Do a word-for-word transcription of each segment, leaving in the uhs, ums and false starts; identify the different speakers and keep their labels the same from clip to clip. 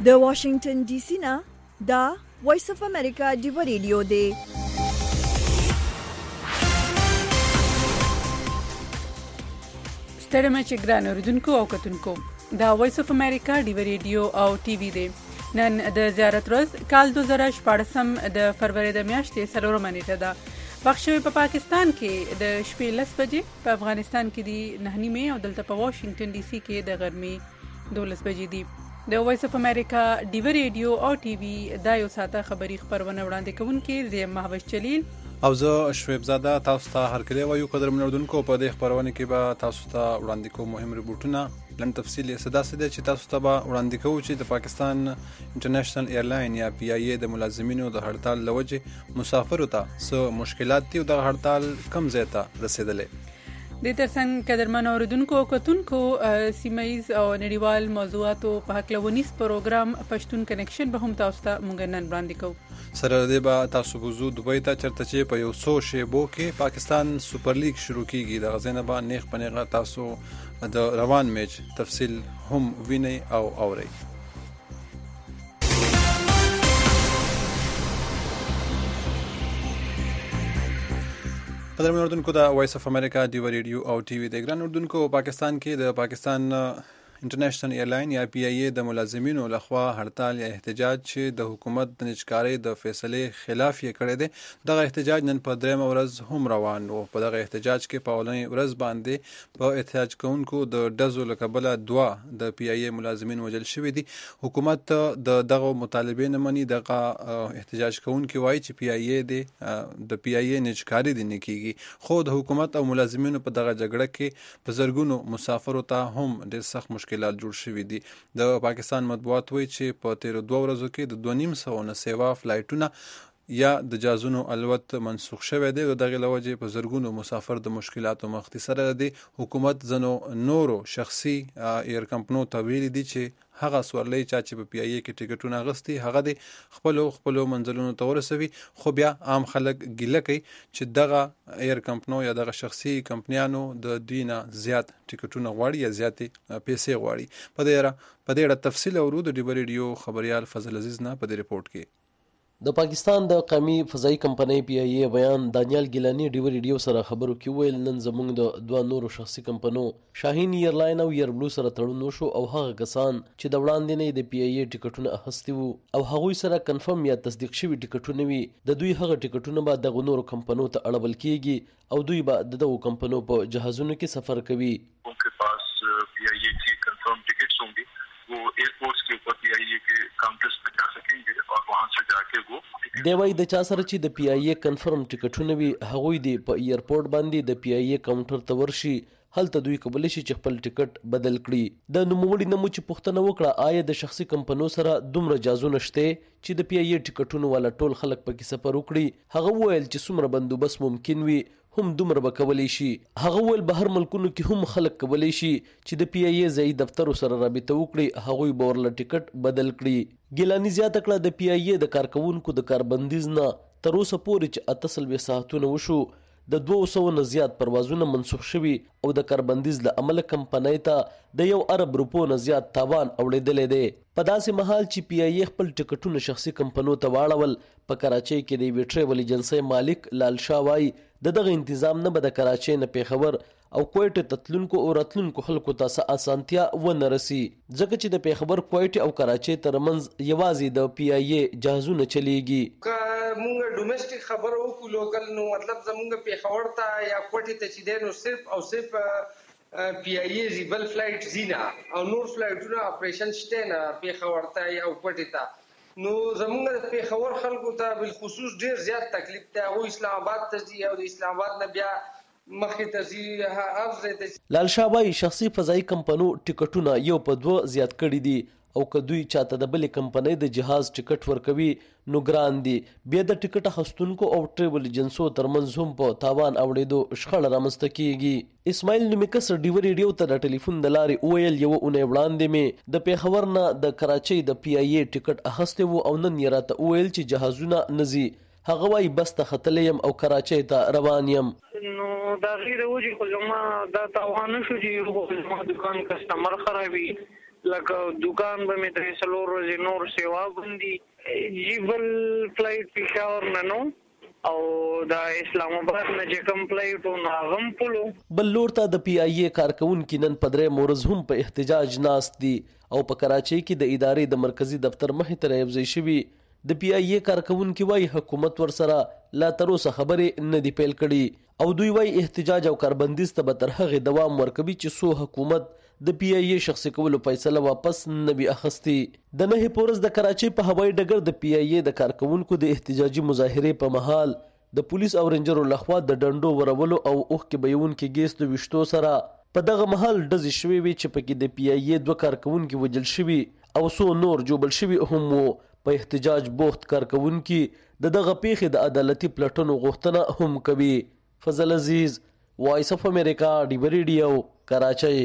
Speaker 1: د واشنگټن ډي سي نه دا وایس اف امریکا ډیو ریډیو دی.
Speaker 2: ستړي مې چې ګران اوریدونکو او کتونکو دا وایس اف امریکا ډیو ریډیو او ټي وي دی. نن د زیارت ورځ کال دوه زره شپږم د فروری د میاشتې څلورمه نیټه ده. وخت شوی په پاکستان کې د شپې لس بجې، په افغانستان کې دی نه نیمې او دلته په واشنگټن ډي سي کې د غرمې دولس بجې دي. د وایس اف امریکا ډیو ریډیو او ټي وي دا یو ساعته خبری خبرونه وړاندې کوونکې زه مهوش جلیل
Speaker 3: او زه شعیب زاده تاسو ته هرکلی وایو. قدر منوردونکو په دې خبرونه کې به تاسو ته وړاندې کوم مهم ریپورتونه لن تفصیل یې صدا سده چې تاسو ته به وړاندې کوو چې د پاکستان انټرنیشنل ایرلاین یا پی آی ای د ملازمینو د هړتال لوجه مسافرو ته څه مشکلات دي او د هړتال کم ځای ته رسیدلې.
Speaker 2: د ترڅنګ قدرمن اوریدونکو او کتونکو سیمایز او نړیوال موضوعاتو په حق لونیس پروګرام پښتون کنیکشن به هم تاسو ته مونږ نن وړاندې کوو.
Speaker 3: سره دې به تاسو بوزو دوبۍ ته چرته چې په یو څو شیبو کې پاکستان سوپر لیګ شروع کیږي. د غزنه به نیغ پنیغه تاسو د روان میچ تفصیل هم ویني او اوري. قدرمن اوریدونکو دا وایس اف امریکا ډیو ریډیو او ټي وي د ګران اوریدونکو پاکستان کې د پاکستان انټرنیشنل ایرلاین یا پی آی ای د ملازمینو لخوا هړتال یا احتجاج چې د حکومت د نچکارۍ د فیصلې خلاف یې کړی دی. دغه احتجاج نن په درېیمه ورځ هم روان و. په دغه احتجاج کې په اولنۍ ورځ باندې په احتجاج کوونکو د ډزو له کبله دوه د پی آی ای ملازمین وژل شوي دي. حکومت د دغه مطالبې نه مني. دغه احتجاج کوونکي وایي چې پی آی ای دی د پی آی ای نچکاري دي نه کیږي. خو د حکومت او ملازمینو په دغه جګړه کې په زرګونو مسافرو ته هم ډېر سخت مشکلات جوړ شوي دي. د پاکستان مطبوعات وایي چې په تیرو دوه ورځو کې د دوه نیم سوه نه سیوا فلایټونه یا د جازونو الوت منسوخ شوی دی. دغه له وجې په زرګونو مسافر د مشکلاتو مخ دي. سره د حکومت ځنو نورو شخصي ایر کمپنو ته ویلي دي چې هغه سورلۍ چا چې په پی آی ای کې ټیکټونه اغوستي هغه د خپلو خپلو منزلونو ته ورسوي. خو بیا عام خلک ګیله کوي چې دغه ایر کمپنو یا دغه شخصي کمپنیانو د دوی نه زیات ټیکټونه غواړي یا زیاتې پیسې غواړي. په دې اړه په دې اړه تفصیل اورو د ډیو ریډیو خبريال فضل عزیز نه په دې ریپورت کې.
Speaker 4: د پاکستان د قومي فضایي کمپنۍ پی آی ای بیان دانیال ګیلانی ډیو ریډیو سره خبرو کې ویل نن زموږ د دوه نورو شخصي کمپنو شاهین ایرلاین او ایربلو سره تړون وشو او هغه کسان چې د وړاندې نه د پی آی ای ټیکټونه اخیستي وو او هغوی سره کنفرم یا تصدیق شوي ټیکټونه وي د دوی هغه ټیکټونه به دغه نورو کمپنو ته اړول کیږي او دوی به د دغو کمپنو په جهازونو کې سفر کوي.
Speaker 5: उनके पास P I ए की confirm tickets होंगे, वो एयरपोर्ट्स के ऊपर पी आई ए के काउंटर्स पे जा सकेंगे और वहां से जाके वो
Speaker 4: دی وای د چا سره چې د پی آی ای کنفرم ټیکټونه وي هغوی دی په ایرپورټ باندې د پی آی ای کاونټر ته ورشي. هلته دوی کولی شي چې خپل ټیکټ بدل کړي. د نوموړي نه مو چې پوښتنه وکړه آیا د شخصي کمپنو سره دومره جازونه شته چې د پی آی ای ټیکټونو والا ټول خلک پکې سفر وکړي. هغه وویل چې څومره بندوبست ممکن وي هم دومره به کولی شي. هغه ویل بهر ملکونو کې هم خلک کولی شي چې د پی آی ای ځایي دفترو سره رابطه وکړي هغوی به ورله ټیکټ بدل کړي. ګیلانی زیاته کړه د پی آی ای د کارکوونکو د کاربندیز نه تر اوسه پورې چې اته څلوېښت ساعتونه وشو د دوه سوو نه زیات پروازونه منسوخ شوي او د کاربندیز له امله کمپنۍ ته د یو ارب روپو نه زیات تاوان اوړېدلی دی. په داسې مهال چې پی آی ای خپل ټیکټونه شخصي کمپنو ته واړول په کراچۍ کې د یوې ټریول ایجنسۍ مالک لال شاه وایي د دغه انتظام نه به د کراچۍ نه پیښور او کویټ ته تلونکو او راتلونکو خلکو ته څه اسانتیا ونه رسي ځکه چې د پیښور کویټ او کراچۍ ترمنځ یوازې د پی آی ای جهازونه چلیږي.
Speaker 6: که مونږ ډومېسټک خبره وکړو لوکل نو مطلب زمونږ پیښور ته یا کوټې ته چې دی نو صرف او صرف پی آی ای زیبل فلایټ زینا او نور فلایټونه اپریشن شته نه پیښور ته یا کوټې ته. نو زمونږ د پیښور خلکو ته بالخصوص ډیر زیات تکلیف دی. هغوی اسلام آباد ته ځي او د اسلام آباد نه بیا مخکې ته ځي افزه ته.
Speaker 4: لال شاه وایي شخصي فضایي کمپنو ټیکټونه یو په دوه زیات کړي دي او که دوی چاته د بلې کمپنۍ د جهاز ټیکټ ورکوي نو ګران دي. بیا د ټیکټ اخیستونکو او ټریول ایجنسو ترمنځ هم په تاوان اوړېدو شخړه رامنځته کیږي. اسماعیل نومیکس ډیو ریډیو ته د ټلیفون د لارې وویل یوه اونۍ وړاندې مې د پیښور نه د کراچۍ د پی آی ای ټیکټ اخیستی و او نن یې راته وویل چې جهازونه نه ځي. هغه وایي بس ته ختلی یم او کراچۍ ته روان یم.
Speaker 7: نو د هغې د وجې خو زما دا تاوان نه شو چې زما دکان کسټمر خرابي لکه دکان به مې درې څلور ورځې نور سیوا غوندي جیبل فلایټ پېښور نه نو او د اسلام آباد نه چې کوم فلایټ و نو هغه هم پلو.
Speaker 4: بل لور ته د پی آی اے کارکونکي نن په درې مورز هم په احتجاج ناست دي او په کراچۍ کې د ادارې د مرکزي دفتر مخې ته راوځي شوي. د پی آی اے کارکونکي وایي حکومت ورسره لا تر اوسه خبرې نه دي پیل کړي او دوی وایي احتجاج او کاربندیز ته به تر هغې دوام ورکوي چې څو حکومت د پی آی اے شخصي کولو فیصله واپس نه وي اخیستې. د نهې په ورځ د کراچۍ په هوایي ډګر د پی آی اے د کارکونکو د احتجاجي مظاهرې په مهال د پولیس او رینجرو لخوا د ډنډو ورولو او اوښکې بهیونکي ګیس د ویشتو سره په دغه مهال ډزې شوې وې چې پکې د پی آی اے دوه کارکونکي وژل شوي او څو نور جوبل شوي هم وو. په احتجاج بوخت کارکونکي د دغه پیښې د عدالتي پلټنو غوښتنه هم کوي. فضل عزیز، وایس اف امریکا، ډیو ریډیو، کراچۍ.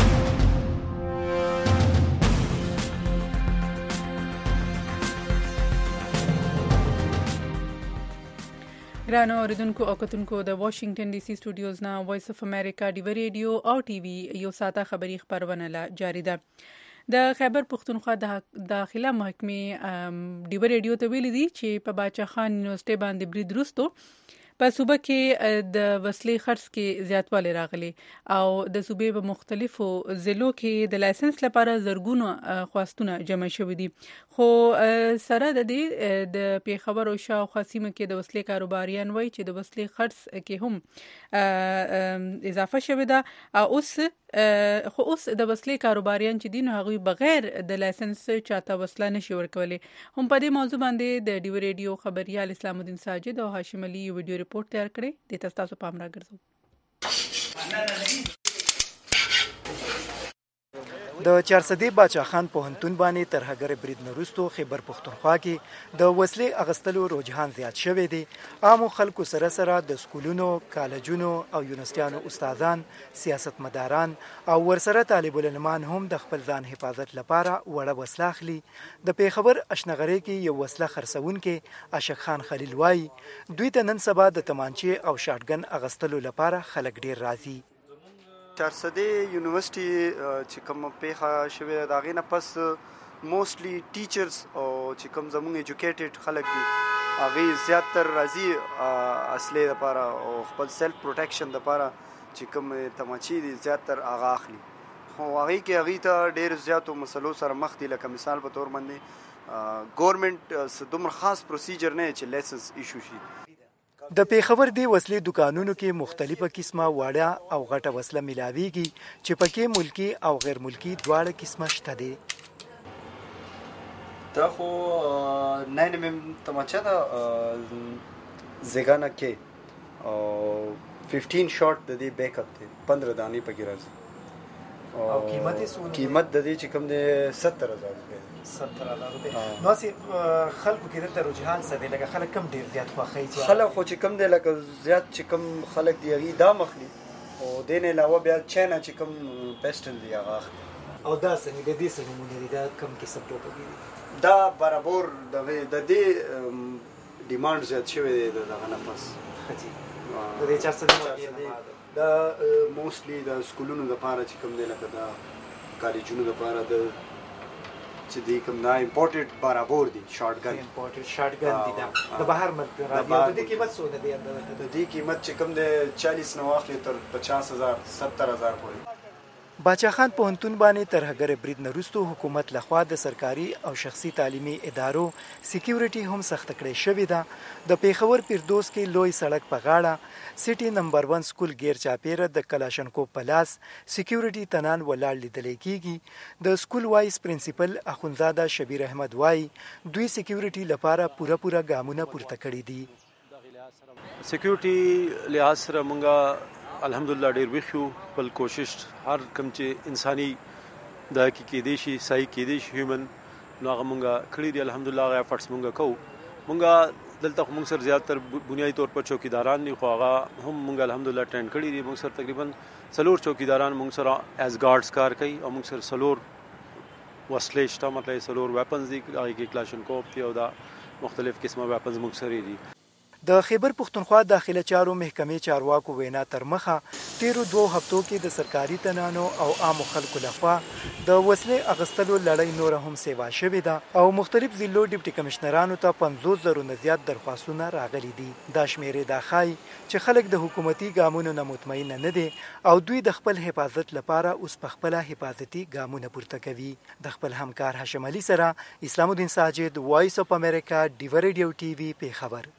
Speaker 2: ګرانو اوریدونکو او کتونکو د واشنگټن ډي سي سټوډیوز نه وایس اف امریکا ډیو ریډیو او ټي وي یو ساته خبری خبرونه لا جاری ده. د خیبر پختونخوا د داخله محکمې ډیو ریډیو ته ویلي دي چې په باچا خان یونیورسيټي باندې برید وروسته په صوبه کې د وسلې خرڅ کې زیاتوالی راغلی او د صوبې په مختلفو ضلعو کې د لایسنس لپاره زرګونو خواستونه جمع شوي دي. خو سره د دې د پیښور او شاوخوا سیمه کې د وسلې کاروباریان وایي چې د وسلې خرڅ کې هم اضافه شوې ده او اوس خو اوس د وسلې کاروباریان چې دي نو هغوی بغیر د لایسنس چاته وسله نشي ورکولی. هم په دې موضوع باندې د ډیو ریډیو خبریال اسلام الدین ساجد او هاشم علي ویډیو ریپورت تیار کړی. د تاسو پام راګرځو.
Speaker 8: د چارسدي باچا خان پوهنتون باندې تر هغه برید نورستو خیبر پختونخوا کې د وسلې اغستلو رجحان زیات شوی دی. عامو خلکو سره سره د سکولونو، کالجونو او یونیورسيټانو استادان، سیاستمداران او ورسره طالب العلمان هم د خپل ځان حفاظت لپاره وړه وسله اخلي. د پیښور اشنغري کې یو وسله خرڅونکي اشق خان خلیل وایي دوی ته نن سبا د تمانچې او شاټګن اغستلو لپاره خلک ډیر راځي.
Speaker 9: چارسدي یونیورسيټي چې کوم پیښه شوې ده هغې نه پس موسټلی ټیچرز او چې کوم زموږ ایجوکیټډ خلک دي هغې زیاتر راځي اصلې دپاره او خپل سیلف پروټیکشن دپاره چې کوم تماچې دي زیاتر هغه اخلي. خو هغې کې هغې ته ډېر زیاتو مسلو سره مخ دي. لکه مثال په طور باندې ګورنمنټ دومره خاص پروسیجر نه چې لایسنس ایشو شي.
Speaker 8: د پیښور دی وسلې دکانونو کې مختلفه قسمه واړه او غټه وسله ملاويږي چې پکې ملکی او غیر ملکی دواړه قسمه شته دي.
Speaker 9: دا خو نه نیم تماچا دا زګانا کې او پنځه شاٹ د دې بیک اپ دی پندرہ دانی پکې راځي
Speaker 8: او قیمت یې څونه
Speaker 9: قیمت د دې چې کوم دی ستر هزار روپے
Speaker 8: ستر هزار روپے. نو سي خلکو کې د رجحان څه دی؟ لکه خلک کم ډیر زیات خوښي چې
Speaker 9: خلک خو چې کم دی لکه زیات چې کم خلک دی هغه دا مخلي او دین علاوه بیا چینا چې کم پیسټل دی هغه
Speaker 8: او دا څنګه د دې سره مونږ دا کم کې سب ټوپ دی
Speaker 9: دا برابر د د دې ډیماند زیات شوی دی دغه نه پس
Speaker 8: خجی د دې چارسدي
Speaker 9: دا موسټلی د سکولونو لپاره چې کوم دی لکه دا کالجونو لپاره د چې دی کوم دا امپورټډ برابر دي شاټګن
Speaker 8: امپورټډ شاټګن دي دا د بهر مت راځي. د دې قیمت څونه دی؟
Speaker 9: د دې قیمت چې کوم دی چالیس نه واخلي تر پچاس هزار ستر هزار پورې.
Speaker 8: باچا خان پوهنتون باندې تر هغه برید نورستو حکومت لخوا د سرکاري او شخصي تعلیمي ادارو سکیورټي هم سخت کړې شوې ده. د پیښور پیردوس کې لوی سړک په غاړه سټي نمبر ون سکول غیر چاپیره د کلاشنکو پلاس سکیورټي تنان ولاړ لیدل کېږي. د سکول وایس پرنسپل اخونزاده شبیر احمد وای دوی سکیورټي لپاره پوره پوره ګامونه پورته کړي دي.
Speaker 10: سکیورټي لحاظ سره مونږه الحمدلله ډیر وښو بل کوشش هر کم چې انساني د کې دي شي صحیح کې دي شي هیومن نو هغه مونږه کړی دی الحمدلله هغه افورټس مونږه کوو. مونږه دلته مونږ سره زیاتره بنیادی طور پر چوکیداران دي خو هغه هم مونږ الحمدلله ټرین کړی دي. مونږ سره تقریبا څلور چوکیداران مونږ سره ایز ګارډز کار کوي او مونږ سره څلور وسلې شته مطلب څلور ویپنز دي هغه کې کلاشنکوف دی او دا مختلف قسمه ویپنز مونږ سره دي.
Speaker 8: د خیبر پښتونخوا داخله چارو محکمې چارواکو وینا تر مخه تیرو دوه هفتو کې د سرکاري تنانو او عامو خلکو لخوا د وسلې اغستلو لړۍ نوره هم سیوا شوې ده او مختلف ضلعو ډیپټي کمشنرانو ته پنځوس زرو نه زیات درخواستونه راغلي دي. دا شمیرې دا ښایي چې خلک د حکومتي ګامونو نه مطمئن نه دي او دوی د خپل حفاظت لپاره اوس په خپله حفاظتي ګامونه پورته کوي. د خپل همکار هاشم علي سره اسلام الدین ساجد، وایس اف امریکا، ډیو ریډیو ټي وي، پیښور.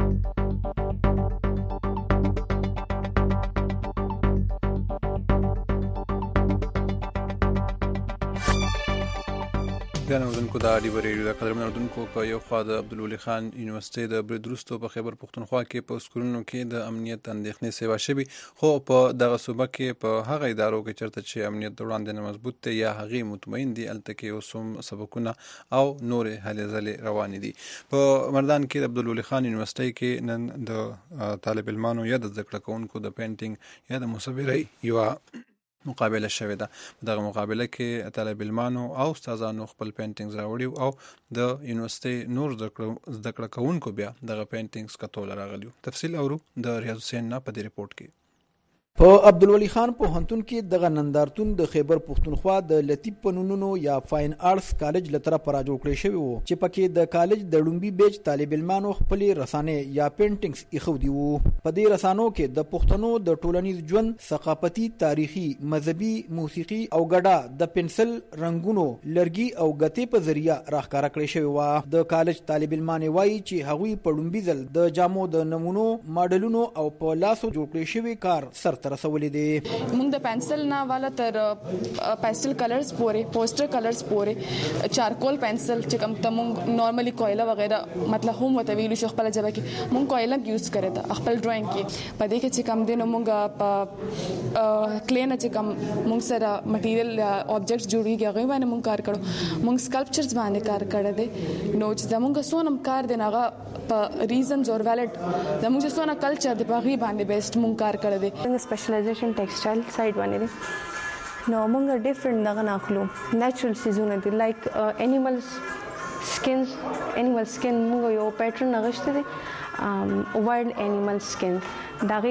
Speaker 3: ګران اورېدونکو د ډیو ریډیو د قدرمن اورېدونکو په یو خوا د عبدالولي خان یونیورسټۍ د برید وروسته په خیبر پښتونخوا کې په سکولونو کې د امنیت اندېښنې سیوا شوي، خو په دغه صوبه کې په هغه ادارو کې چېرته چې امنیت د وړاندې نه مضبوط دی یا هغې مطمئن دي، هلته کې اوس هم سبقونه او نورې هلې ځلې روانې دي. په مردان کې د عبدالولي خان یونیورسټۍ کې نن د طالب علمانو یا د زده کړه کوونکو د پینټینګ یا د مصورۍ یوه مقابله شوې ده. په دغه مقابله کې طالب علمانو او استادانو خپل پینټینګز راوړي او د یونیورسټۍ نور زده کړه کوونکو بیا دغه پینټینګز کتول راغلي. تفصیل اورو د ریاض حسین نه په دې ریپورت کې.
Speaker 11: په عبدالولي خان پوهنتون کې دغه نندارتون د خیبر پښتونخوا د لطیف فنونو یا فاین آرټس کالج له طرفه را جوړ کړی شوی وو چې پکې د کالج د لومبي بیچ طالب علمانو خپلې رسانې یا پینټینګز ایښودي وو. په دې رسانو کې د پښتنو د ټولنیز ژوند، ثقافتي، تاریخي، مذهبي، موسیقي او ګډه د پنسل، رنګونو، لرګي او ګتې په ذریعہ راښکاره کړی شوی وو. د کالج طالب علمان وایي چې هغوی په لومبي ځل د جامو د نمونو، ماډلونو او په لاسو جوړ کړی شوی کار سرته رسولې دي.
Speaker 12: موږ د پنسل نه والا تر پاستل کلرز پورې، پوسټر کلرز پورې، چارکول پنسل چې کوم ته موږ نارملی کویلا وغیرہ مطلب هم وته ویلو شو خپل ځبه کې موږ کویلا یوز کړی دا خپل ډراینګ کې. په دې کې چې کوم دینو موږ په کلین چې کوم موږ سره مټیریل آبجیکټس جوړیږي هغه باندې موږ کار کړو. موږ سکلپچرز باندې کار کړی دی. نو چې زموږ سونم کار دی هغه په ریزنز اور ویلډ زموږ سونه کلچر دی په غي باندې بیسټ موږ کار کړی دی.
Speaker 13: سپیشلایزیشن ټیکسټایل سایډ باندې دی. نو موږ ډیفرنٹ دغه ناخلو نیچرل سیزونه دي لایک انیملز سکینز، انیمل سکین موږ یو پیټرن اغشته دي وایلډ انیمل سکین دغه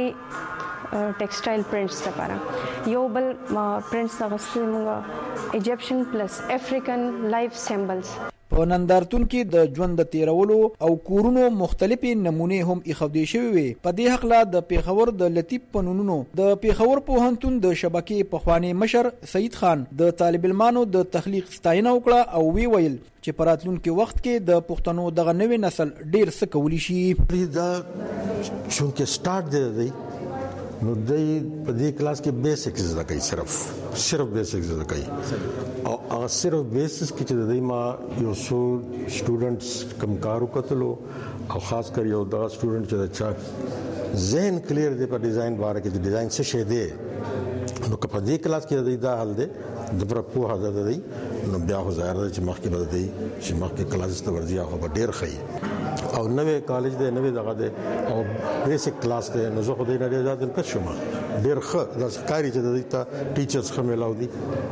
Speaker 13: ټیکسټایل پرنټس لپاره. یو بل پرنټس اغشته موږ ایجپشن پلس افریقن لایف سیمبلز.
Speaker 11: په نندارتون کې د ژوند د تیرولو او کورونو مختلفې نمونې هم ایښودل شوې وي. په دې هکله د پیښور د لطیف فنونو د پیښور پوهنتون د شبکې پخوانی مشر سید خان د طالب علمانو د تخلیق ستاینه وکړه او وی ویل چې په راتلونکي وخت کې د پښتنو دغه نوې نسل ډیر څه کولی شي.
Speaker 14: دا چونکه سٹارټ دی نو دوی په دې کلاس کې بیسکس زده کوي، صرف صرف بیسکس زده کوي او هغه صرف بیسکس کې چې دوی ما یو څو سټوډنټس کم کارو کتلو او خاص کر یو دغه سټوډنټ چې چا ذهن کلیر دی په ډیزاین باره کې چې ډیزاین څه شی دی نو که په دې کلاس کې دوی دا حل دی د پر پوهه ده دی نو بیا خو ظاهر ده چې مخکې به دی چې مخکې کلاس ته ورځي خو به ډیر ښه او نوې کالج دی نوې دغه دی او بیسک کلاس دی نو زه خو دې نه ډېر زیات انتظار شوم ډېر ښه داسې ښکاري چې د دوی ته ټیچرز ښه میلاو دي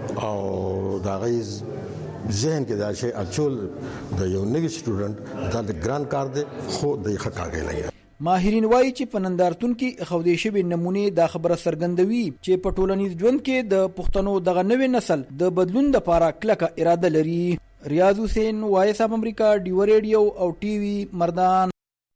Speaker 14: او د هغې ذهن کې دا شی اچول د یو نوي سټوډنټ دا د ګران کار دی خو د ښه کار کوي.
Speaker 11: ماهرین وایي چې په نندارتون کې ایښودل شوې نمونې دا خبره څرګندوي چې په ټولنیز ژوند کې د پښتنو دغه نوې نسل د بدلون لپاره کلکه اراده لري. ریاض حسین، وایس اف امریکا، ډیو ریډیو او ټي وي، مردان.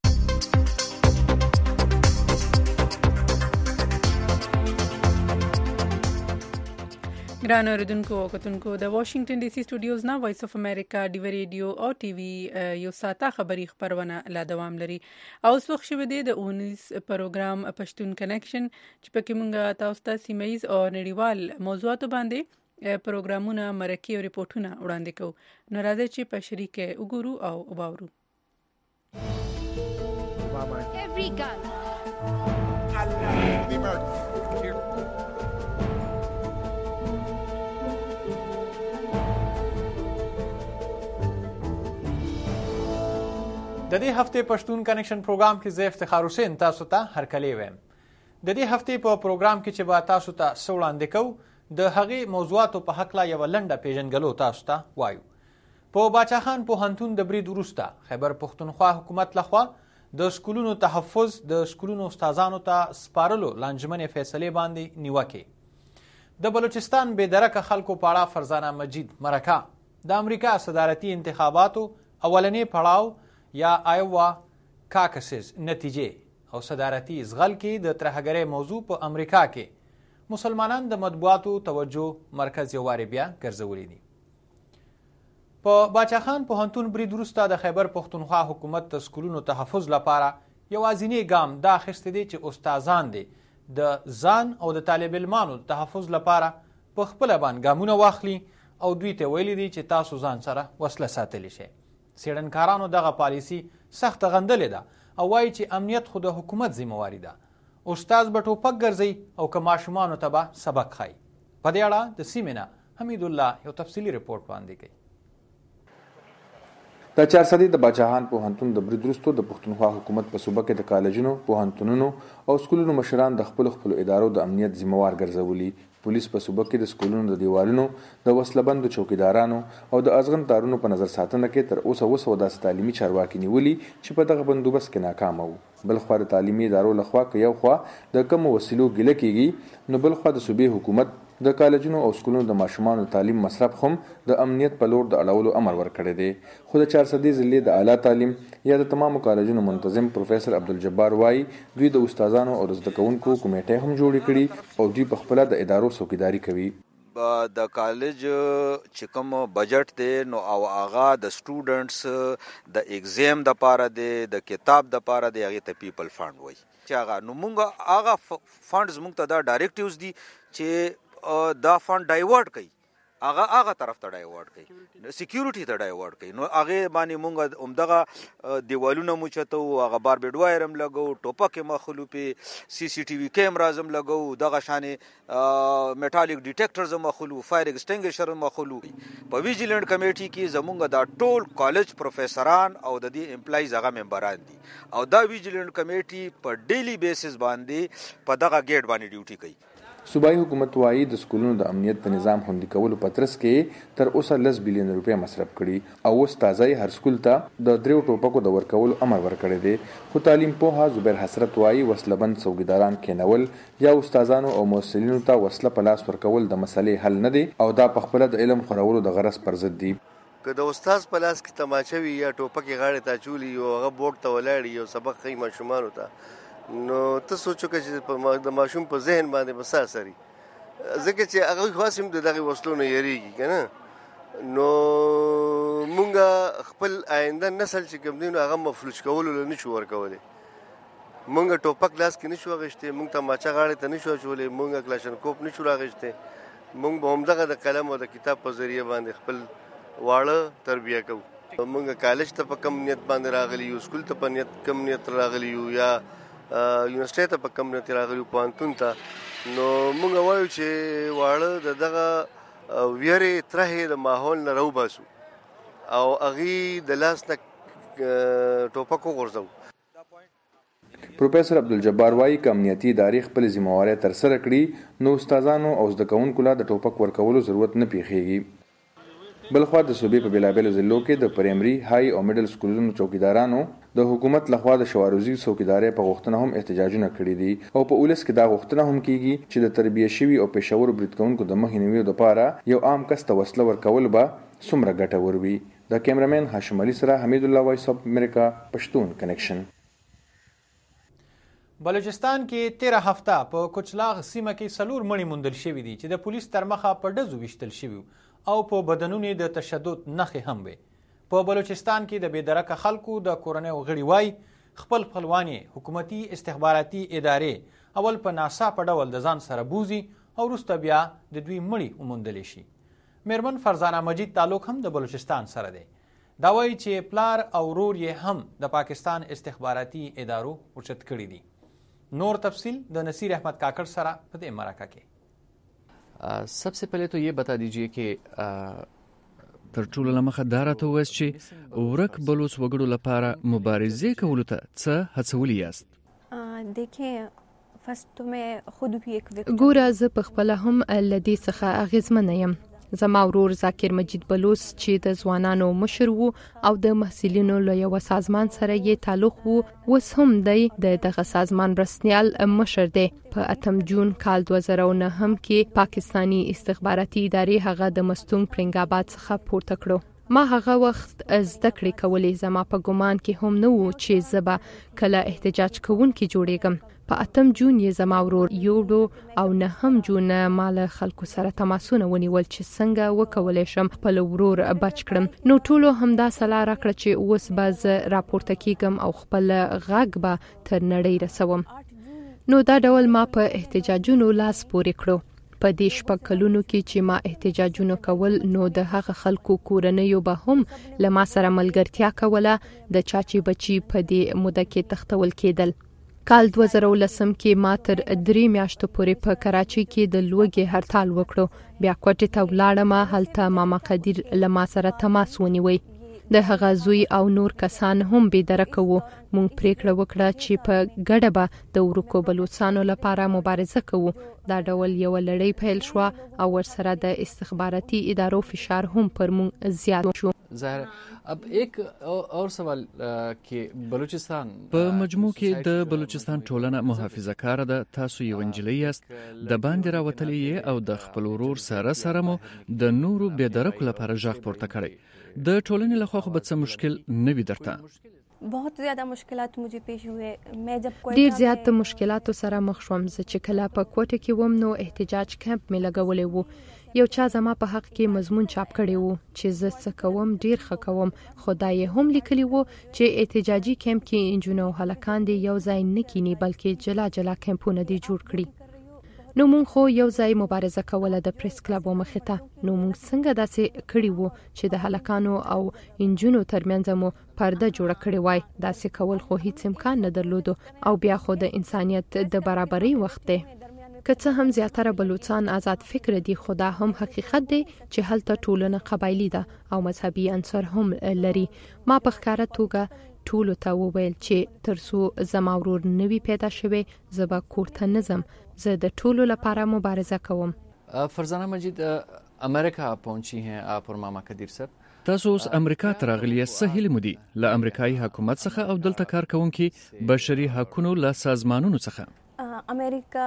Speaker 2: ګران اوریدونکو او کتونکو د واشنگټن ډي سي سټوډیوز نه وایس اف امریکا ډیو ریډیو او ټي وي یو ساته خبری خبرونه لا دوام لري. او اوس وخت شوه دی د اونیس پروګرام پښتون کنیکشن چې پکې مونږه تاسو ته سیمایز او نړیوال موضوعاتو باندې پروګرامونه، مرکې او ریپورتونه وړاندې کوو. نو راځئ چې په شریک وګورو او وباورو.
Speaker 15: Every gun.
Speaker 16: د دې هفته پښتون کنیکشن پروګرام کې زه افتخار حسین تاسو ته هرکلی ویم. د دې هفته په پروګرام کې چې به تاسو ته څه وړاندې کوو د هغې موضوعاتو په هکله یوه لنډه پیژنګلو تاسو ته وایو. په باچا خان پوهنتون د برید وروسته خیبر پښتونخوا حکومت لخوا د سکولونو تحفظ د سکولونو استادانو ته سپارلو لانجمنې فیصلې باندې نیوکې. د بلوچستان بېدرکه خلکو په اړه فرزانه مجید مرکه د امریکا صدارتي انتخاباتو اولنې پړاو یا آیوا کاکسز نتیجې او صدارتي زغل کې د ترهګرۍ موضوع په امریکا کې مسلمانان د مطبوعاتو توجه مرکز یو وارې بیا ګرځولي دي. په باچا خان پوهنتون برید وروسته د خیبر پښتونخوا حکومت د سکولونو تحفظ لپاره یوازینی ګام دا اخیستی دی چې استادان دي د ځان او د طالب علمانو د تحفظ لپاره په خپله باندې ګامونه واخلي او دوی ته ویلي دي چې تاسو ځان سره وسله ساتلی شئ. څېړنکارانو دغه پالیسي سخته غندلې ده او وایي چې امنیت خو د حکومت ذمهواري ده. استاد به ټوپک ګرځوي او که ماشومانو ته به سبق ښایي. په دې اړه د سیمې نه حمید الله یو تفصیلي رپورټ وړاندې کوي.
Speaker 17: د چارسدي د باچاخان پوهنتون د برید وروسته د پښتونخوا حکومت په صوبه کې د کالجونو، پوهنتونونو او سکولونو مشران د خپلو خپلو ادارو د امنیت ذمهوار ګرځولي. پولیس په صوبه کې د سکولونو د دیوالونو د وسلهبندو چوکیدارانو او د ازغن تارونو په نظر ساتنه کې تر اوسه اوه سوه داسې تعلیمي چارواکي نیولي چې په دغه بندوبست کې ناکامه وو. بلخوا د تعلیمي ادارو لخوا که یو خوا د کمو وسیلو ګیله کېږي نو بلخوا د صوبې حکومت د کالجونو او سکولونو د ماشومانو تعلیم مصرف هم د امنیت په لور د اړولو امر ورکړی دی. خو د چارسدي ضلعې د اعلی تعلیم یا د تمامو کالجونو منتظم پروفیسر عبدالجبار وایي دوی د استادانو او د زده کوونکو کمیټې هم جوړې کړي او دوی په خپله د ادارو څوکیداري کوي.
Speaker 18: د کالج چې کوم بجټ دی نو او هغه د سټوډنټس د ایگزام د پاره دی د کتاب د پاره دی هغه ته پیپل فند وای چې هغه نو مونږ هغه فندز مونږ ته دا ډایرکټیوز دي چې دا فند ډایورټ کوي هغه هغه طرف ته ډایورټ کوي سکیورټي ته ډایورټ کوي. نو هغه باندې مونږ همدغه دیوالونه مو چتو هغه باربیډ وایر هم لګو ټوپک مخلو په سی سی ټي وي کیمراز هم لګو دغه شانې میټالیک ډیټیکټرز هم مخلو فایر ایکسټینګویشر هم مخلو. په ویجیلنٹ کمیټي کې زمونږ دا ټول کالج پروفیسوران او د دې امپلایز هغه ممبران دي او دا ویجیلنٹ کمیټي په ډیلی بیسس باندې په دغه گیټ باندې ډیوټي کوي.
Speaker 17: صوبایي حکومت وایي د سکولونو د امنیت د نظام خوندي کولو په ترڅ کې تر اوسه لس بیلیون روپۍ مصرف کړي او اوس تازه هر سکول ته د دریو ټوپکو د ورکولو امر ورکړی دی. خو تعلیم پوهه زبیر حسرت وایي وسلهبند څوکیداران کېنول یا استادانو او محصلینو ته وسله په لاس ورکول د مسلې حل نه دی او دا په خپله د علم خورولو د غرض پر ضد دی.
Speaker 19: که د استاد په لاس کې تماچه وي یا ټوپک یې غاړې ته اچولي او هغه بورډ ته ولاړ یو سبق ښیي ماشومانو ته نو ته سوچ وکړه چې د ماشوم په ذهن باندې به څه اثر وي ځکه چې هغه خاص هم د دغې وسلو نه یېرېږي که نه نو مونږ خپل آینده نسل چې کوم دی نو هغه مفلوج کولو له نه شو ورکولی. مونږ ټوپک لاس کې نه شو اخیستی مونږ تماچه غاړې ته نه شو اچولی مونږ کلاشنکوپ نه شو راغیستی مونږ به همدغه د قلم او د کتاب په ذریعه باندې خپل واړه تربیه کوو. مونږ کالج ته په کم نیت باندې راغلی یو سکول ته په نیت کم نیت راغلی یو یا یونیورسټۍ ته په کم نیت راغلی یو پوهنتون ته نو مونږ وایو چې واړه د دغه ویرې ترهې د ماحول نه راوباسو او هغې د لاس نه ټوپک وغورځوو.
Speaker 17: پروفیسر عبدالجبار وایي که امنیتي ادارې خپلې ذمهوارۍ ترسره کړي نو استادانو او زده کوونکو لا د ټوپک ورکولو ضرورت نه پیښیږي. بلخوا د صوبې په بېلابېلو ضلعو کې د پرایمري های او میډل سکولونو چوکیدارانو د حکومت لخوا د شواروزي څوکیدارۍ په غوښتنه هم احتجاجونه کړي دي او په ولس کې دا غوښتنه هم کیږي چې د تربیه شوي او پېښورو برید کوونکو د مخنیوي دپاره یو عام کس ته وسله ورکول به څومره ګټور وي. د کیمرامین هاشم علي سره حمید الله وایس اف امریکا پښتون کنیکشن.
Speaker 16: بلوچستان کې تیره هفته په کوچلاغ سیمه کې څلور مړي موندل شوي دي چې د پولیس تر مخه په ډزو ویشتل شوي او په بدنونو د تشدد نښې هم وي. په بلوچستان کې د بېدرکه خلکو د کورنیو غړي وایي خپل خپلوان حکومتي استخباراتي ادارې اول په ناڅاپه ډول د ځان سره بوزي او وروسته بیا د دوی مړي وموندلی شي. میرمن فرزانه مجید تعلق هم د بلوچستان سره دی. دا وایي چې پلار او ورور یې هم د پاکستان استخباراتي ادارو اوچت کړي دي. نور تفصیل د نصیر احمد کاکڑ سره په دې مرکه کې.
Speaker 20: سب سے پہلے تو یہ بتا دیجئے کہ تر ټولو له مخه دا راته ووایاست چې ورک بلوڅ وګړو لپاره مبارزې کولو ته څه هڅولی یاست؟
Speaker 21: ګوره زه په خپله هم له دې څخه اغېزمنه یم. زما ورور ذاکر مجید بلوچ چې د ځوانانو مشر وو او د محصلینو له یو سازمان سره یې تعلق وو، اوس هم دی د دغه سازمان رسنیال مشر دی. په اتم جون کال دوه زره او نهم کې پاکستانی استخباراتي ادارې هغه د مستونګ پرنګاباد څخه پورته کړو. ما هغه وخت زده کړې کولې، زما په ګمان کې هم نه وو چې زه به کله احتجاج کوونکی جوړېږم. په اتم جون یې زما ورور یوډو او نهم جون ما له خلکو سره تماسونه ونیول چې څنګه وکولی شم خپل ورور بچ کړم. نو ټولو همدا سلا راکړه چې اوس به زه راپورته کیږم او خپل غږ به تر نړۍ رسوم. نو دا ډول ما په احتجاجونو لاس پورې کړو. په دې شپږ کلونو کې چې ما احتجاجونه کول، نو د هغه خلکو کورنیو به هم له ما سره ملګرتیا کوله، د چاچی بچی په دې موده کې تختول کېدل. کال دوه زره او لسم کې ما تر درې میاشتو پورې په کراچۍ کې د لوږې هړتال وکړو. بیا کوټې ته ولاړم، هلته ماما قدیر له ما سره تماس ونیوی. د هغه زوی او نور کسان هم بې درکه وو. مونږ پریکړه وکړه چې په ګډه به د ورکو بلوچستانو لپاره مبارزه کوو. دا ډول یو لړۍ پیل شو او ورسره د استخباراتي ادارو فشار هم پر مونږ زیات شو.
Speaker 20: ظاهر اب ایک اور سوال کې بلوچستان
Speaker 21: په
Speaker 20: مجموع کې د بلوچستان ټولنه محافظه کار ده. تاسو یو انجلۍ یاست، د باندې راوتلې او د خپل ورور سره سره مو د نورو بې درکو لپاره ژغ پورته کړی. د ټولنې لخوا خو به څه مشکل نه وي درته؟
Speaker 13: बहुत ज़्यादा मुश्किलात मुझे पेश हुए. मैं जब कोई
Speaker 21: ډیر زیات مشکلاتو سره مخ شوم. زه چې کله په کوټه کې وم نو احتجاج کمپ مې لګولې وو. یو چا زما په حق کې مضمون چاپ کړی وو چې زه څه کوم ډیر ښه کوم. خدای هم لیکلی وو چې احتجاجي کمپ کې انجونو هلکان دي یو ځای نه کینی، بلکې جلا جلا کمپونه دي جوړ کړي. نو مونږ خو یو ځای مبارزه کوله د پریس کلب و مخې ته. نو مونږ څنګه داسې کړي وو چې د هلکانو او انجونو ترمنځ مو پرده جوړه کړې وای. داسې کول خو هیڅ امکان نه درلودو او بیا خو د انسانیت د برابرۍ وخت دی. که څه هم زیاتره بلوچستان آزاد فکر دي، خو دا هم حقیقت دی چې هلته ټولنه قبایلی ده او مذهبي عنصر هم لري. ما په ښکاره توګه ټولو ته وویل چې ترڅو زما ورور نوی پیدا شوی، زه به کور ته نه ځم. زه د ټولو لپاره مبارزه کوم.
Speaker 20: فرزانه مجید، امریکا پہنچی ہیں آپ اور ماما قدیر صاحب.
Speaker 21: تاسو اوس امریکا ته راغلی یاست، څه هیلې مو دي له امریکایي حکومت څخه او دلته کار کوونکي بشري حقوقو له سازمانونو څخه؟
Speaker 13: امریکا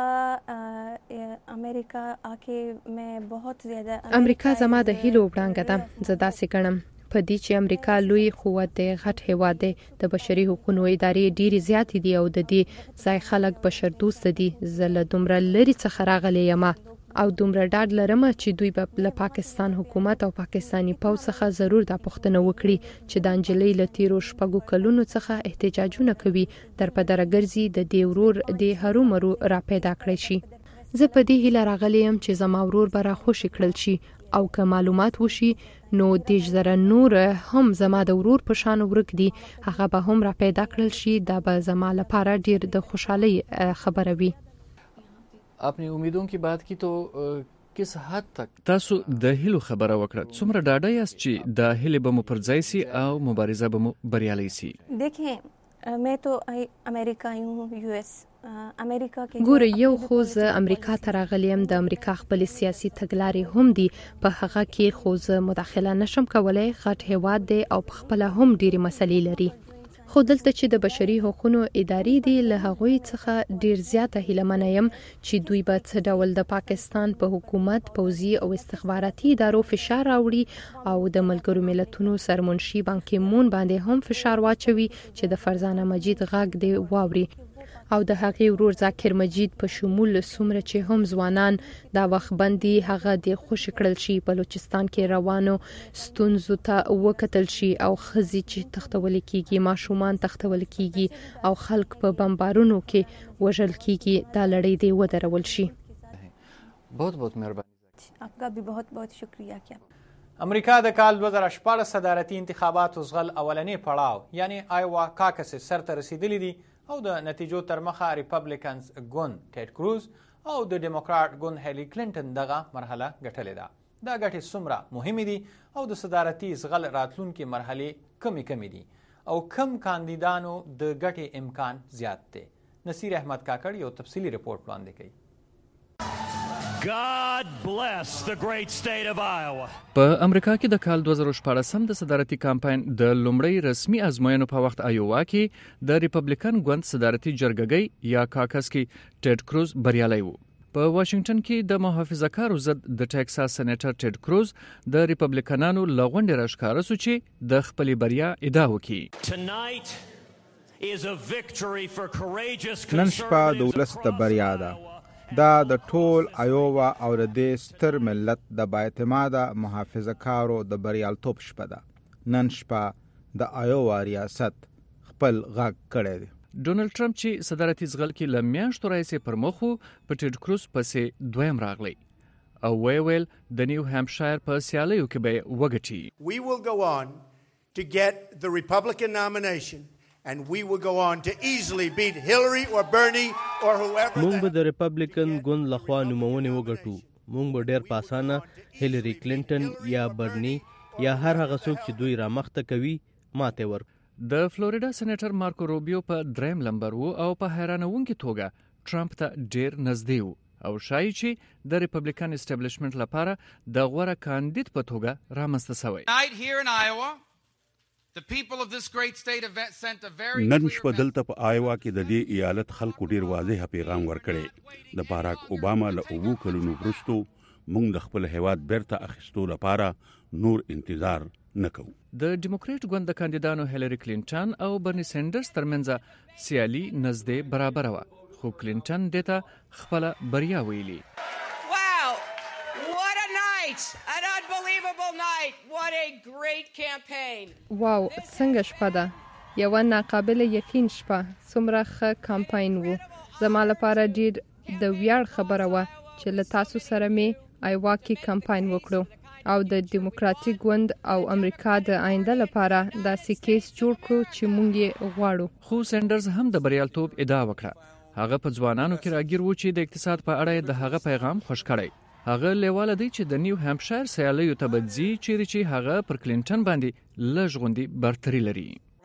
Speaker 13: امریکا آکه میں بہت زیادہ
Speaker 21: امریکا زما د هیلو وړاندې ده. زه داسې ګڼم په دې چې امریکا لوی قوت دی، غټ هیواد دی، د بشري حقوقو ادارې ډېرې زیاتې دي او د دې ځای خلک بشر دوست دي. زه له دومره لرې څخه راغلی یم او دومره ډاډ لرم چې دوی به له پاکستان حکومت او پاکستانی پوځ څخه ضرور دا پوښتنه وکړي چې د انجلۍ له تیرو شپږو کلونو څخه احتجاجونه کوي، در په دره ګرځي، د دې ورور د هرومرو را پیدا کړی شي. زه په دې هیله راغلی یم چې زما ورور به راخوشي کړل شي او که معلومات وشي نو دیش زره نور هم زما د ورور په شان ورک دي، هغه به هم را پیدا کړل شي. دا به زما لپاره ډیر د خوشحالۍ خبره وي.
Speaker 20: اپنی امیدوں کی بات کی تو کس حد تک
Speaker 21: تاسو د هیلو خبره وکړه؟ څومره ډاډه یاست چې دا هیلې به مو پر ځای سي او مبارزه به مو بریالۍ سي؟
Speaker 13: دیکھیں میں تو امریکا آئی ہوں، یو ایس امریکا کې
Speaker 21: ګوره یو خو زه امریکا ته راغلی یم، د امریکا خپل سیاسي تګلارې هم دي، په هغه کې خو زه مداخله نشم کولای. غټ هیواد دی او په خپل هم ډېرې مسلې لري. خو دلته چې د بشري حقوقو ادارې دي، له هغوی څخه ډیر زیاته هیلهمنه یم چې دوی به څه ډول د پاکستان په حکومت، پوځي او استخباراتي ادارو فشار راوړي او د ملګرو ملتونو سرمنشي بان کی مون باندې هم فشار واچوي چې د فرزانه مجید غږ دی واوري او د هغې ورور ذاکر مجید په شمول څومره چې هم ځوانان دا وخت بندي هغه د خوشي کړل شي. بلوچستان کې روانو ستونزو ته وکتل شي او ښځې چې تختول کیږي، ماشومان تختول کیږي او خلک په بمبارونو کې وژل کیږي. دا لړۍ دی ودرول شي.
Speaker 20: बहुत बहुत مهرباني.
Speaker 13: आपका भी बहुत बहुत शुक्रिया. क्या
Speaker 16: امریکا د کال دوه زره شپاړس صدارتي انتخاباتو زغل اولنې پړاو یعنی آیوا کاکس سرته رسیدلی دي او د نتیجو تر مخه ریپبلیکنز ګوند ټیډ کروز او د ډیموکرات ګوند هیلی کلینټن دغه مرحله ګټلې ده. دا ګټې څومره مهمې دي او د صدارتي زغل راتلونکي مرحلې کمې کمې دي او کم کاندیدانو د ګټې امکان زیات دی. نصیر احمد کاکړ یو تفصیلي رپورټ وړاندې کوي.
Speaker 1: God bless the great state of Iowa.
Speaker 20: په امریکا کې د کال دوه زره شپاړس د صدارتي کمپاین د لومړی رسمي ازموینو په وخت ایووا کې د ریپبلیکن ګوند صدارتي جرګګۍ یا کاکس کې ټیډ کروز بریالی وو. په واشنگټن کې د محافظه‌کارو ضد د ټکساس سېنیټر ټیډ کروز د ریپبلیکنانو له غونډې راښکاره سو چې د خپلې بریا ادعا وکړي.
Speaker 22: نن شپه د ولس د بریا ده. دا د ټول ایووا او د دې ستر ملت د بااعتماده محافظه‌کارو د بریالیتوب شپه ده. نن شپه د ایووا ریاست خپل غږ کړی دی.
Speaker 20: ډونالد ټرمپ چې صدارتي ځغل کې له میاشتو راهیسې پر مخ وو په ټیډ کروز پسې دویم راغلی او ویې ویل د نیو هامپشایر په سیالیو کې به یې وګټي.
Speaker 23: We will go on to get the Republican nomination and we will go on to easily beat Hillary or Bernie or whoever.
Speaker 24: مونږ به د ریپبلیکن ګوند لخوا نومونه وګټو. مونږ به ډېر پاسانه هیلری کلینټن یا برنی یا هر هغه څوک چې دوی را مخته کوي ماته ور.
Speaker 20: د فلوریدا سېنیټر مارکو روبیو په دریم لمبر وو او په حیرانونکې توګه ټرمپ ته ډېر نږدې وو او شایي چې د ریپبلیکن اسټابلیشمنت لپاره د غوره کاندید په توګه رامنځته شوی.
Speaker 25: نن شپه دلته په آیوا کې د دې ایالت خلکو ډیر واضح پیغام ورکړي. د باراک اوباما له اوو کلونو وروسته موږ د خپل هیواد بیرته اخیستو لپاره نور انتظار نکو.
Speaker 20: د ډیموکریټ ګوند د کاندیدانو هیلری کلینټن او برنی سینډرز ترمنځ سیالي نږدې برابر وه خو کلینټن دته خپل بریا ویلي.
Speaker 26: Wow, what a night! An unbelievable night! What a great campaign!
Speaker 21: واو څنګه شپه ده. یو ناقابل یقین شپه. څومره ښه کمپاین وو. زما لپاره ډیر د ویاړ خبره وه چې له تاسو سره مې ایوا کې کمپاین وکړو او د ډیموکراتیک ګوند او امریکا د آینده لپاره داسې کیس جوړ کړو چې موږ یې غواړو.
Speaker 20: خو سینډرز هم د بریالیتوب ادعا وکړه. هغه په ځوانانو کې راګیر و چې د اقتصاد په اړه د هغه پیغام خوش کړی. هغه لیواله دی چې د نیو هامپشایر سیالیو ته به ځي چیرې چې هغه پر کلینټن باندې لږ غوندې برتري لري.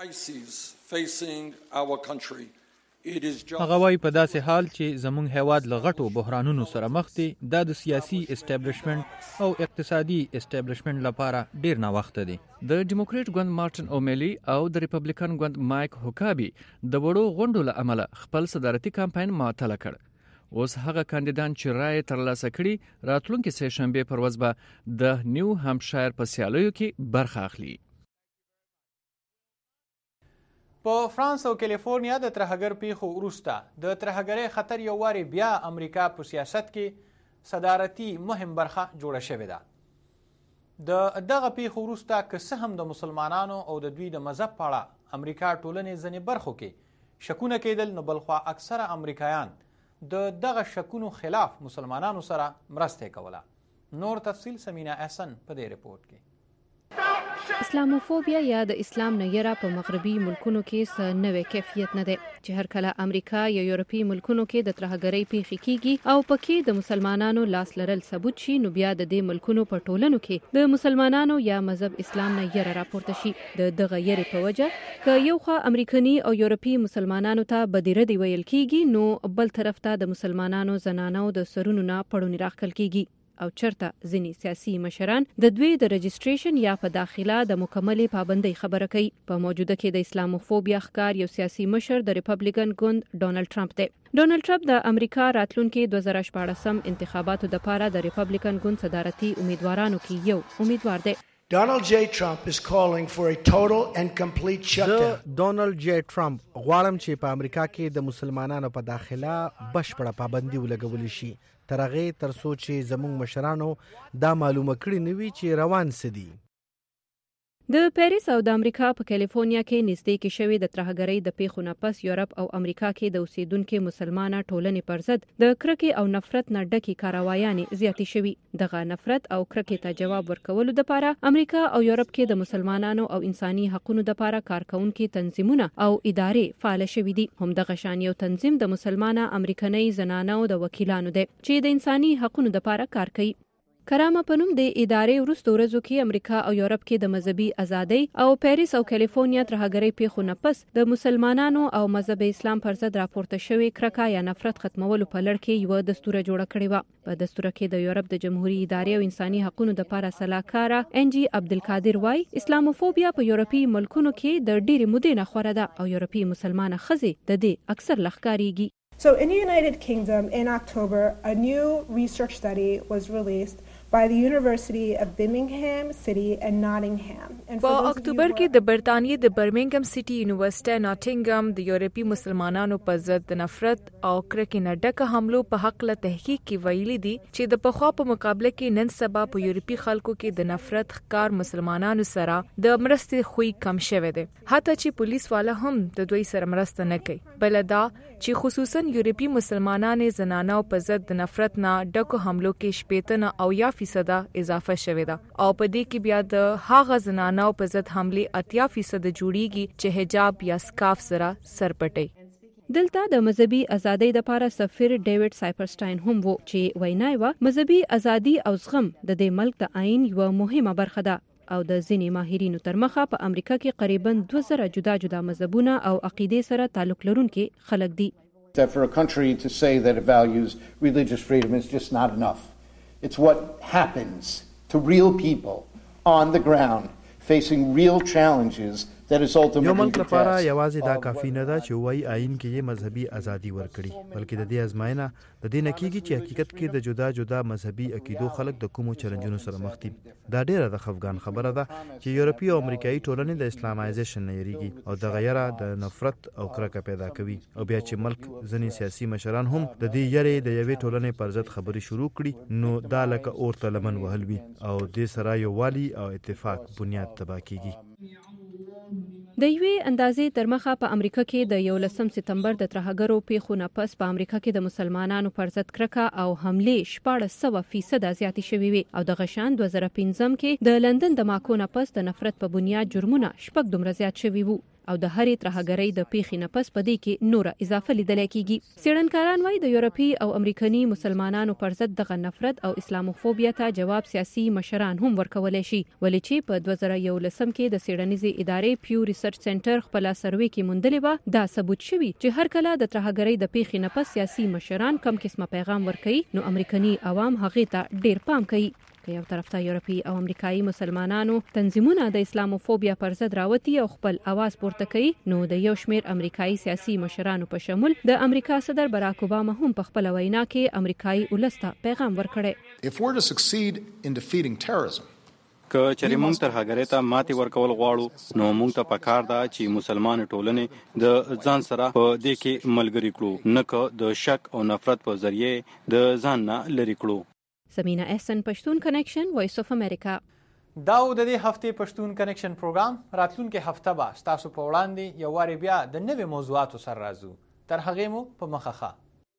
Speaker 16: هغه وايي په داسې حال چې زموږ هیواد له غټو بحرانونو سره مخ دی دا د سیاسي اسټابلیشمنت او اقتصادي اسټابلیشمنت لپاره ډیر ناوخته دی.
Speaker 20: د ډیموکریټ ګوند مارټن اومیلی او د ریپبلیکن ګوند مایک هوکابي د وړو غونډو له امله خپل صدارتي کمپاین معطل کړ. اوس هغه کاندیدان چې رائے ترلاسه کړي راتلونکي سه شنبه پر ورځ به د نیو هامپشایر په سیالیو کې برخه اخلي.
Speaker 16: په فرانس او کالیفورنیا د ترهګر پیښو وروسته د ترهګرۍ خطر یو وارې بیا امریکا په سیاست کې صدارتي مهم برخه جوړه شوې ده. د دغه پیښو وروسته که څه هم د مسلمانانو او د دوی د مذهب په اړه امریکا ټولنې ځینې برخو کې شکونه کېدل نو بلخوا اکثره امریکایان د دغه شکونو خلاف مسلمانانو سره مرسته کوله. نور تفصیل سمینا احسن په دې رپورت کې.
Speaker 21: اسلاموفوبیا یا د اسلام نه یره په مغربي ملکونو کې څه نوې کیفیت نه دی چې هر کله امریکا یا یورپی ملکونو کې د ترهګرۍ پیښې کیږي او پکې د مسلمانانو لاس لرل ثبوت شي نو بیا د دې ملکونو په ټولنو کې د مسلمانانو یا مذهب اسلام نه یره راپورته شي. د دغه یری په وجه ک یو خوا امریکایي او یورپی مسلمانانو ته بدیره دی ویل کیږي نو بل طرف ته د مسلمانانو زنانو د سرونو نه پړونی راخل کیږي او چرته ځینی سیاسي مشران د دوی د رجستریشن یا په داخله د مکملې پابندۍ خبره کوي. په موجوده کې د اسلاموفوبیا ښکار یو سیاسي مشر د ریپبلیکن ګوند ډونالد ټرمپ دی. ډونالد ټرمپ د امریکا راتلونکي دوه زره شپاړسم انتخاباتو لپاره د ریپبلیکن ګوند صدارتي امیدوارانو کې یو امیدوار دی.
Speaker 23: Donald J. Trump is calling for a total and complete shutdown.
Speaker 22: ډونالد جی ټرمپ غواړم چې په امریکا کې د مسلمانانو په داخله بشپړه پابندي ولګول شي تر هغې تر څو چې زموږ مشرانو دا معلومه کړي نه وي چې روان څه دي.
Speaker 21: د پیریس او د امریکا په کالیفورنیا کې نږدې کې شوې د ترهګرۍ د پیښو نه پس یورپ او امریکا کې د اوسیدونکو مسلمانه ټولنې پر ضد د کرکې او نفرت نه ډکې کاروایانې زیاتې شوې. دغه نفرت او کرکې ته جواب ورکولو لپاره امریکا او یورپ کې د مسلمانانو او انساني حقوقو لپاره کارکونکو تنظیمونه او ادارې فعال شوې دي. هم دغه شان یو تنظیم د مسلمانه امریکایي زنانو د وکیلانو دی چې د انساني حقوقو لپاره کار کوي. کرامه په نوم د ادارې وروسته ورځو کې امریکا او یورپ کې د مذهبي ازادۍ او پیریس او کالیفورنیا ترهګرۍ پیښو نه پس د مسلمانانو او مذهب اسلام پر ضد راپورته شوی کرکه یا نفرت ختمولو په لړ کې یو دستور جوړ کړی و. په دستور کې د یورپ د جمهوریت ادارې او انساني حقوقو د لپاره صلاحکار انجی عبدالقادر وای اسلاموفوبیا په یورپي ملکونو کې د ډېرې مودې نه خوره ده او یورپي مسلمانه ښځې د دې اکثر لښکارېږي.
Speaker 4: So in the United Kingdom in October, a new research study was released by the University of Birmingham City and Nottingham.
Speaker 5: په اکتوبر کې د برتانیې د برمنګم سټي یونیورسيټي ناټینګم د یورپي مسلمانانو په ضد د نفرت او کرکې نه ډکه حملو په حق له تحقیق کې ویلي دي چې د پخوا په مقابله کې نن سبا په یورپي خلکو کې د نفرت ښکار مسلمانانو سره د مرستې خوې کم شوی دی، حتی چې پولیس والا هم د دوی سره مرسته نه کوي. بل دا چې خصوصا یورپي مسلمانانو زنانو په ضد د نفرت نه ډکو حملو کې شپېته او یا فیصد اضافه شوې ده او په دې کې بیا د هغه زنانو په ضد حمله اتیا فیصد جوړیږي چې حجاب یا سکارف سره سر پټي.
Speaker 21: دلته د مذهبي ازادۍ د لپاره سفیر ډیوډ سایپرسټاین هم وو چې وینای و مذهبي ازادي او زغم د دې ملک د آئین یو مهمه برخه ده او د ځینې ماهرینو تر مخه په امریکا کې قریبا دوه زره جدا جدا مذهبونه او عقیدې سره تعلق لرونکي خلک دي.
Speaker 6: That for a country to say that it values religious freedom is just not enough. It's what happens to real people on the ground facing real challenges that is ultimately
Speaker 7: یو ملک لپاره یوازې دا کافی نه ده چې وایي آئین کې یې مذهبي ازادي ورکړي، بلکې د دې ازمایښت د دې نه کېږي چې حقیقت کې د جدا جدا مذهبي عقیدو خلک د کومو چیلنجونو سره مخ دي. دا ډیره د خفګان خبره ده چې یورپي او امریکایي ټولنې د اسلامایزیشن نه یریږي او د غیره د نفرت او کرکه پیدا کوي او بیا چې ملک ځینې سیاسي مشران هم د دې یری د یوې ټولنې پر ضد خبرې شروع کړي نو دا لکه اور ته لمن وهل وي او دې سره یووالي او اتفاق بنیاد تباه کیږي.
Speaker 21: د یوې اندازې تر مخه په امریکا کې د یولسم سپتمبر د ترهګرو پیښو نه پس په امریکا کې د مسلمانانو پر ضد کرکه او حملې شپاړس سوه فیصد زیاتې شوې وي او د غشان دوه زره پنځم کې د لندن د ماکو نه پس د نفرت په بنیاد جرمونه شپږ دومره زیات شوي وو او د هرې ترهګرۍ د پیښې نه پس په دې کې نوره اضافه لیدل کېږي. څېړنکاران وایي د یورپي او امریکني مسلمانانو پر ضد دغه نفرت او اسلاموفوبیا ته جواب سیاسي مشران هم ورکولی شي، ولې چې په دوه زره یولسم کې د څېړنیزې ادارې پیو ریسرچ سنټر خپله سروې کې موندلې وه دا ثبوت شوي چې هر کله د ترهګرۍ د پیښې نه پس سیاسي مشران کم قسمه پیغام ورکوي نو امریکني عوام هغې ته ډېر پام کوي. که یو طرف ته یورپي او امریکایي مسلمانانو تنظیمونه د اسلاموفوبیا پر ضد راوتي او خپل اواز پورته کوي نو د یو شمېر امریکایي سیاسي مشرانو په شمول د امریکا صدر براک اوباما هم په خپله وینا کې امریکایي ولس ته پیغام ورکړی.
Speaker 9: If we're to succeed in defeating terrorism,
Speaker 10: که چېرې موږ ترهګرۍ ته ماتې ورکول غواړو نو موږ ته پکار ده چې مسلمان ټولنې د ځان سره په دې کې ملګري کړو، نه که د شک او نفرت په ذریعه د ځان نه لرې کړو.
Speaker 21: سمینه احسن، پښتون کنیکشن، وایس اف امریکا.
Speaker 16: دا د دې هفتې پښتون کنیکشن پروګرام راتلونکې هفته به ستاسو په وړاندې یو وارې بیا د نوې موضوعاتو سره راځو. تر هغې مو په مخه ښه.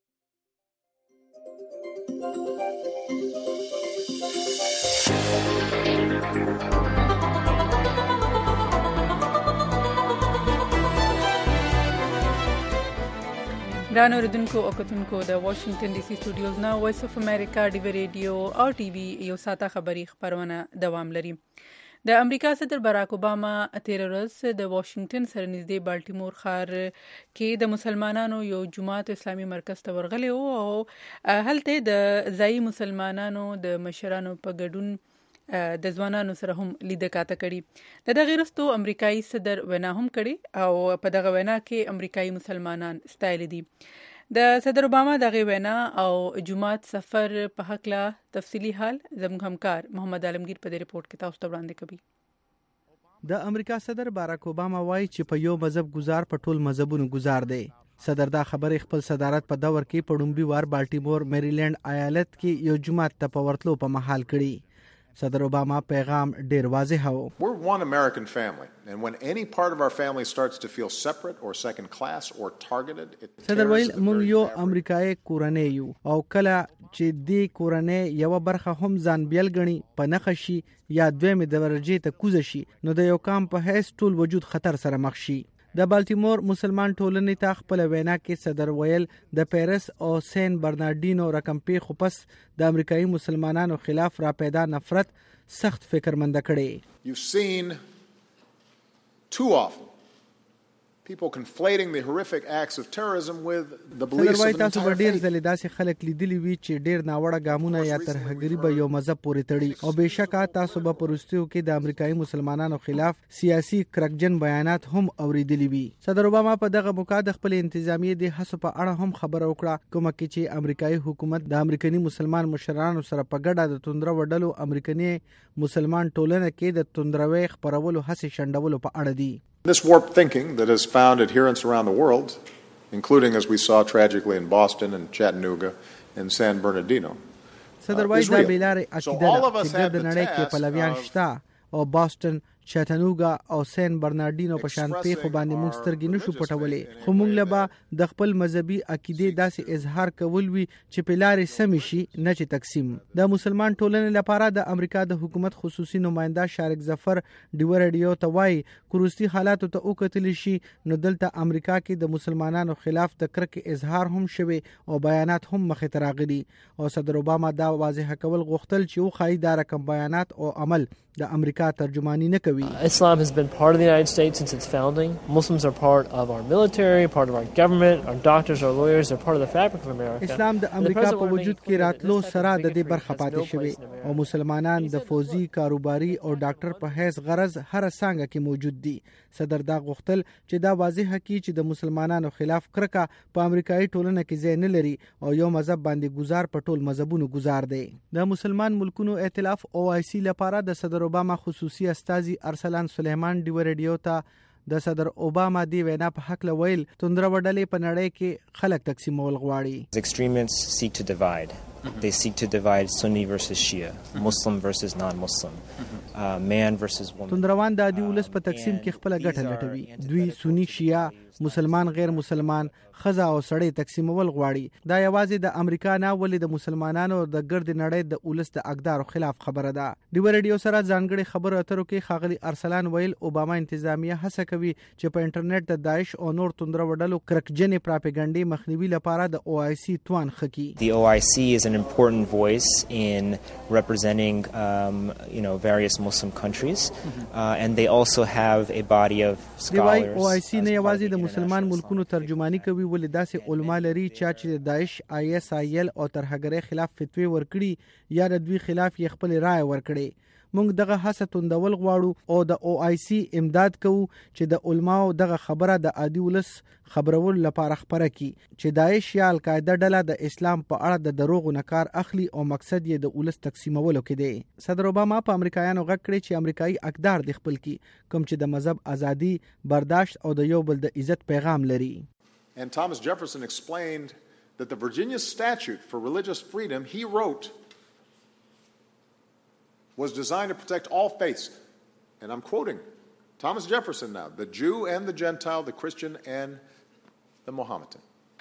Speaker 2: ګران اوریدونکو او کتونکو د واشنگټن ډي سي سټوډیوز نه وایس اف امریکا ډیوی ریډیو او ټي وي یو ساته خبری خبرونه دوام لري. د امریکا صدر براک اوباما تیر ورځ د واشنگټن سره نږدې بالټیمور ښار کې د مسلمانانو یو جماعت اسلامي مرکز ته ورغلی او هلته د ځایي مسلمانانو د مشرانو په ګډون د ځوانانو سره هم لیده کاته کړي. د دغه وروسته امریکایي صدر وینا هم کړي او په دغه وینا کې امریکایي مسلمانان ستایلي دي. د صدر اوباما دغه وینا او جماعت سفر په هکله تفصیلی حال زموږ همکار محمد عالمگیر په دې رپورت کې تاسو ته وړاندې کوي.
Speaker 22: د امریکا صدر باراک اوباما وایي چې په یو مذهب گزار په ټول مذهبونو گزار دی. صدر دا خبرې خپل صدارت په دور کې په ډومبي وار بالټیمور میریلینډ ایالت کې یو جماعت ته په ورتلو په محل کړي. صدر اوباما پیغام ډیر واضح و.
Speaker 9: We're one American family and when any part of our family starts to feel separate or second class or targeted it
Speaker 22: صدر ویل موږ یو امریکایي کورنۍ یو او کله چې دې کورنۍ یو برخه هم ځان بیل غني په نخشي یا دویمه درجه ته کوز شي نو د یو کام په هیڅ ټول وجود خطر سره مخ شي.
Speaker 3: د بالټیمور مسلمان ټولنې ته خپل وینا کې صدر ویل د پیرس او سین برنارډینو رقم پیښو پس د امریکایي مسلمانانو خلاف را پیدا نفرت سخت فکرمنده کړي.
Speaker 9: You've seen too often people conflating the horrific acts of terrorism with the beliefs of an
Speaker 3: تاسو
Speaker 9: entire
Speaker 3: ډیر
Speaker 9: faith.
Speaker 3: ځلې داسې خلک لیدلی وي چې ډیر ناوړه ګامونه یا ترهګري به یو مذهب پورې تړي او بهشکه تاسو به پرستیو کې د امریکایي مسلمانانو خلاف سیاسي کرکجن بیانات هم اوریدلی وي. صدر اوباما په دغه موقع د خپل انتظامیې د هڅو په اړه هم خبره وکړه، کومه کې چې امریکایي حکومت د امریکایي مسلمان مشرانو سره په ګډه د توندره وډلو امریکایي مسلمان ټولنه کې د توندروي خبرولو هڅې شندولو په اړه دي.
Speaker 9: This warped thinking that has found adherents around the world, including, as we saw tragically in Boston and Chattanooga and San Bernardino,
Speaker 3: صدر وایي دا بیلارې عقیده ده چې ګرد نړۍ کې پلویان شته او باسټن، چټانوګا او سین برنارډینو په شان پیښو باندې موږ سترګې نشو پټولې، خو موږ له د خپل مذهبي عقیدې داسې اظهار کول وي چې په لارې سمې شي نه چې تقسیم. د مسلمان ټولنې لپاره د امریکا د حکومت خصوصي نماینده شارک ظفر ډیو ریډیو ته وایي کروستی حالاتو ته وکتل شي نو دلته امریکا کې د مسلمانانو خلاف د کرکې اظهار هم شوی او بیانات هم مخې ته راغلي او صدر اوباما دا واضح کول غوښتل چې وښایي دا رقم بیانات او عمل د امریکا ترجمانی نه کوي.
Speaker 8: Islam has been part of the United States since its founding. Muslims are part of our military, part of our government, our doctors, our lawyers, they're part of the fabric of America.
Speaker 3: اسلام د امریکا په وجود کې راتلو سره د دې برخه پاتې شوی او مسلمانان د فوزي، کاروباري او ډاکټر په حیث غرض هر څنګه کې موجود دي. صدر دا غوښتل چې دا واضح کړي چې د مسلمانانو خلاف کرکه په امریکایي ټولنه کې ځای نه لري او یو مذهب باندې گزار په ټول مذهبونو گزار دی. د مسلمان ملکونو ائتلاف او آی سی لپاره د صدر اوباما خصوصي استازي ارسلان سلیمان ډیو ریډیو ته د صدر اوباما دی وینا په حق لویل توندره وډلې په نړۍ کې خلک تقسیمول غواړي.
Speaker 11: Extremists seek to divide. They seek to divide Sunni versus Shia, Muslim versus non-Muslim, uh, man versus woman.
Speaker 3: توندروان د عادي ولس په تقسیم کې خپل ګټه لټوي. دوی سنی، شیعه، مسلمان، غیر مسلمان، خزه او سړی تقسیمول غواړي. دا یوازې د امریکا نه ولې د مسلمانانو د ګرد نړۍ د ولس د اقدارو خلاف خبره ده. ډیو ریډیو سره ځانګړي خبرو اترو کې ښاغلي ارسلان ویل اوباما انتظامیه هڅه کوي چې په انټرنیټ د داعش او نور توندره وډلو کرکجنې پراپګانډي مخنیوي لپاره د او آی سی توان خکي.
Speaker 11: The O I C is an important voice in representing um, you know various Muslim countries uh, and they also have a body of scholars.
Speaker 3: او آی سی نه یوازې د مسلمان ملکونو ترجمانی کوي ولې داسې علما لري چې د داعش، آی اس آی ایل او ترهګرۍ خلاف فتوی ورکړي یا د دوی خلاف یې خپل رائے ورکړي. موږ دغه هڅه توندول غواړو او د او آی سی امداد کوو چې د علماو دغه خبره د عادي ولس خبرول لپاره خبره کی چې داعش یا القاعده ډله د اسلام په اړه د دروغو نکار اخلي او مقصد یې د ولس تقسیمولو کې دی. صدر اوباما په امریکایانو غږ کړی چې امریکایي اقدار د خپل کی کوم چې د مذهب ازادي، برداشت او د یو بل د عزت پیغام لري.
Speaker 9: And Thomas Jefferson explained that the Virginia Statute for Religious Freedom he wrote was designed to protect all faiths. And I'm quoting Thomas Jefferson now, the Jew and the Gentile, the Christian and the Mohammedan.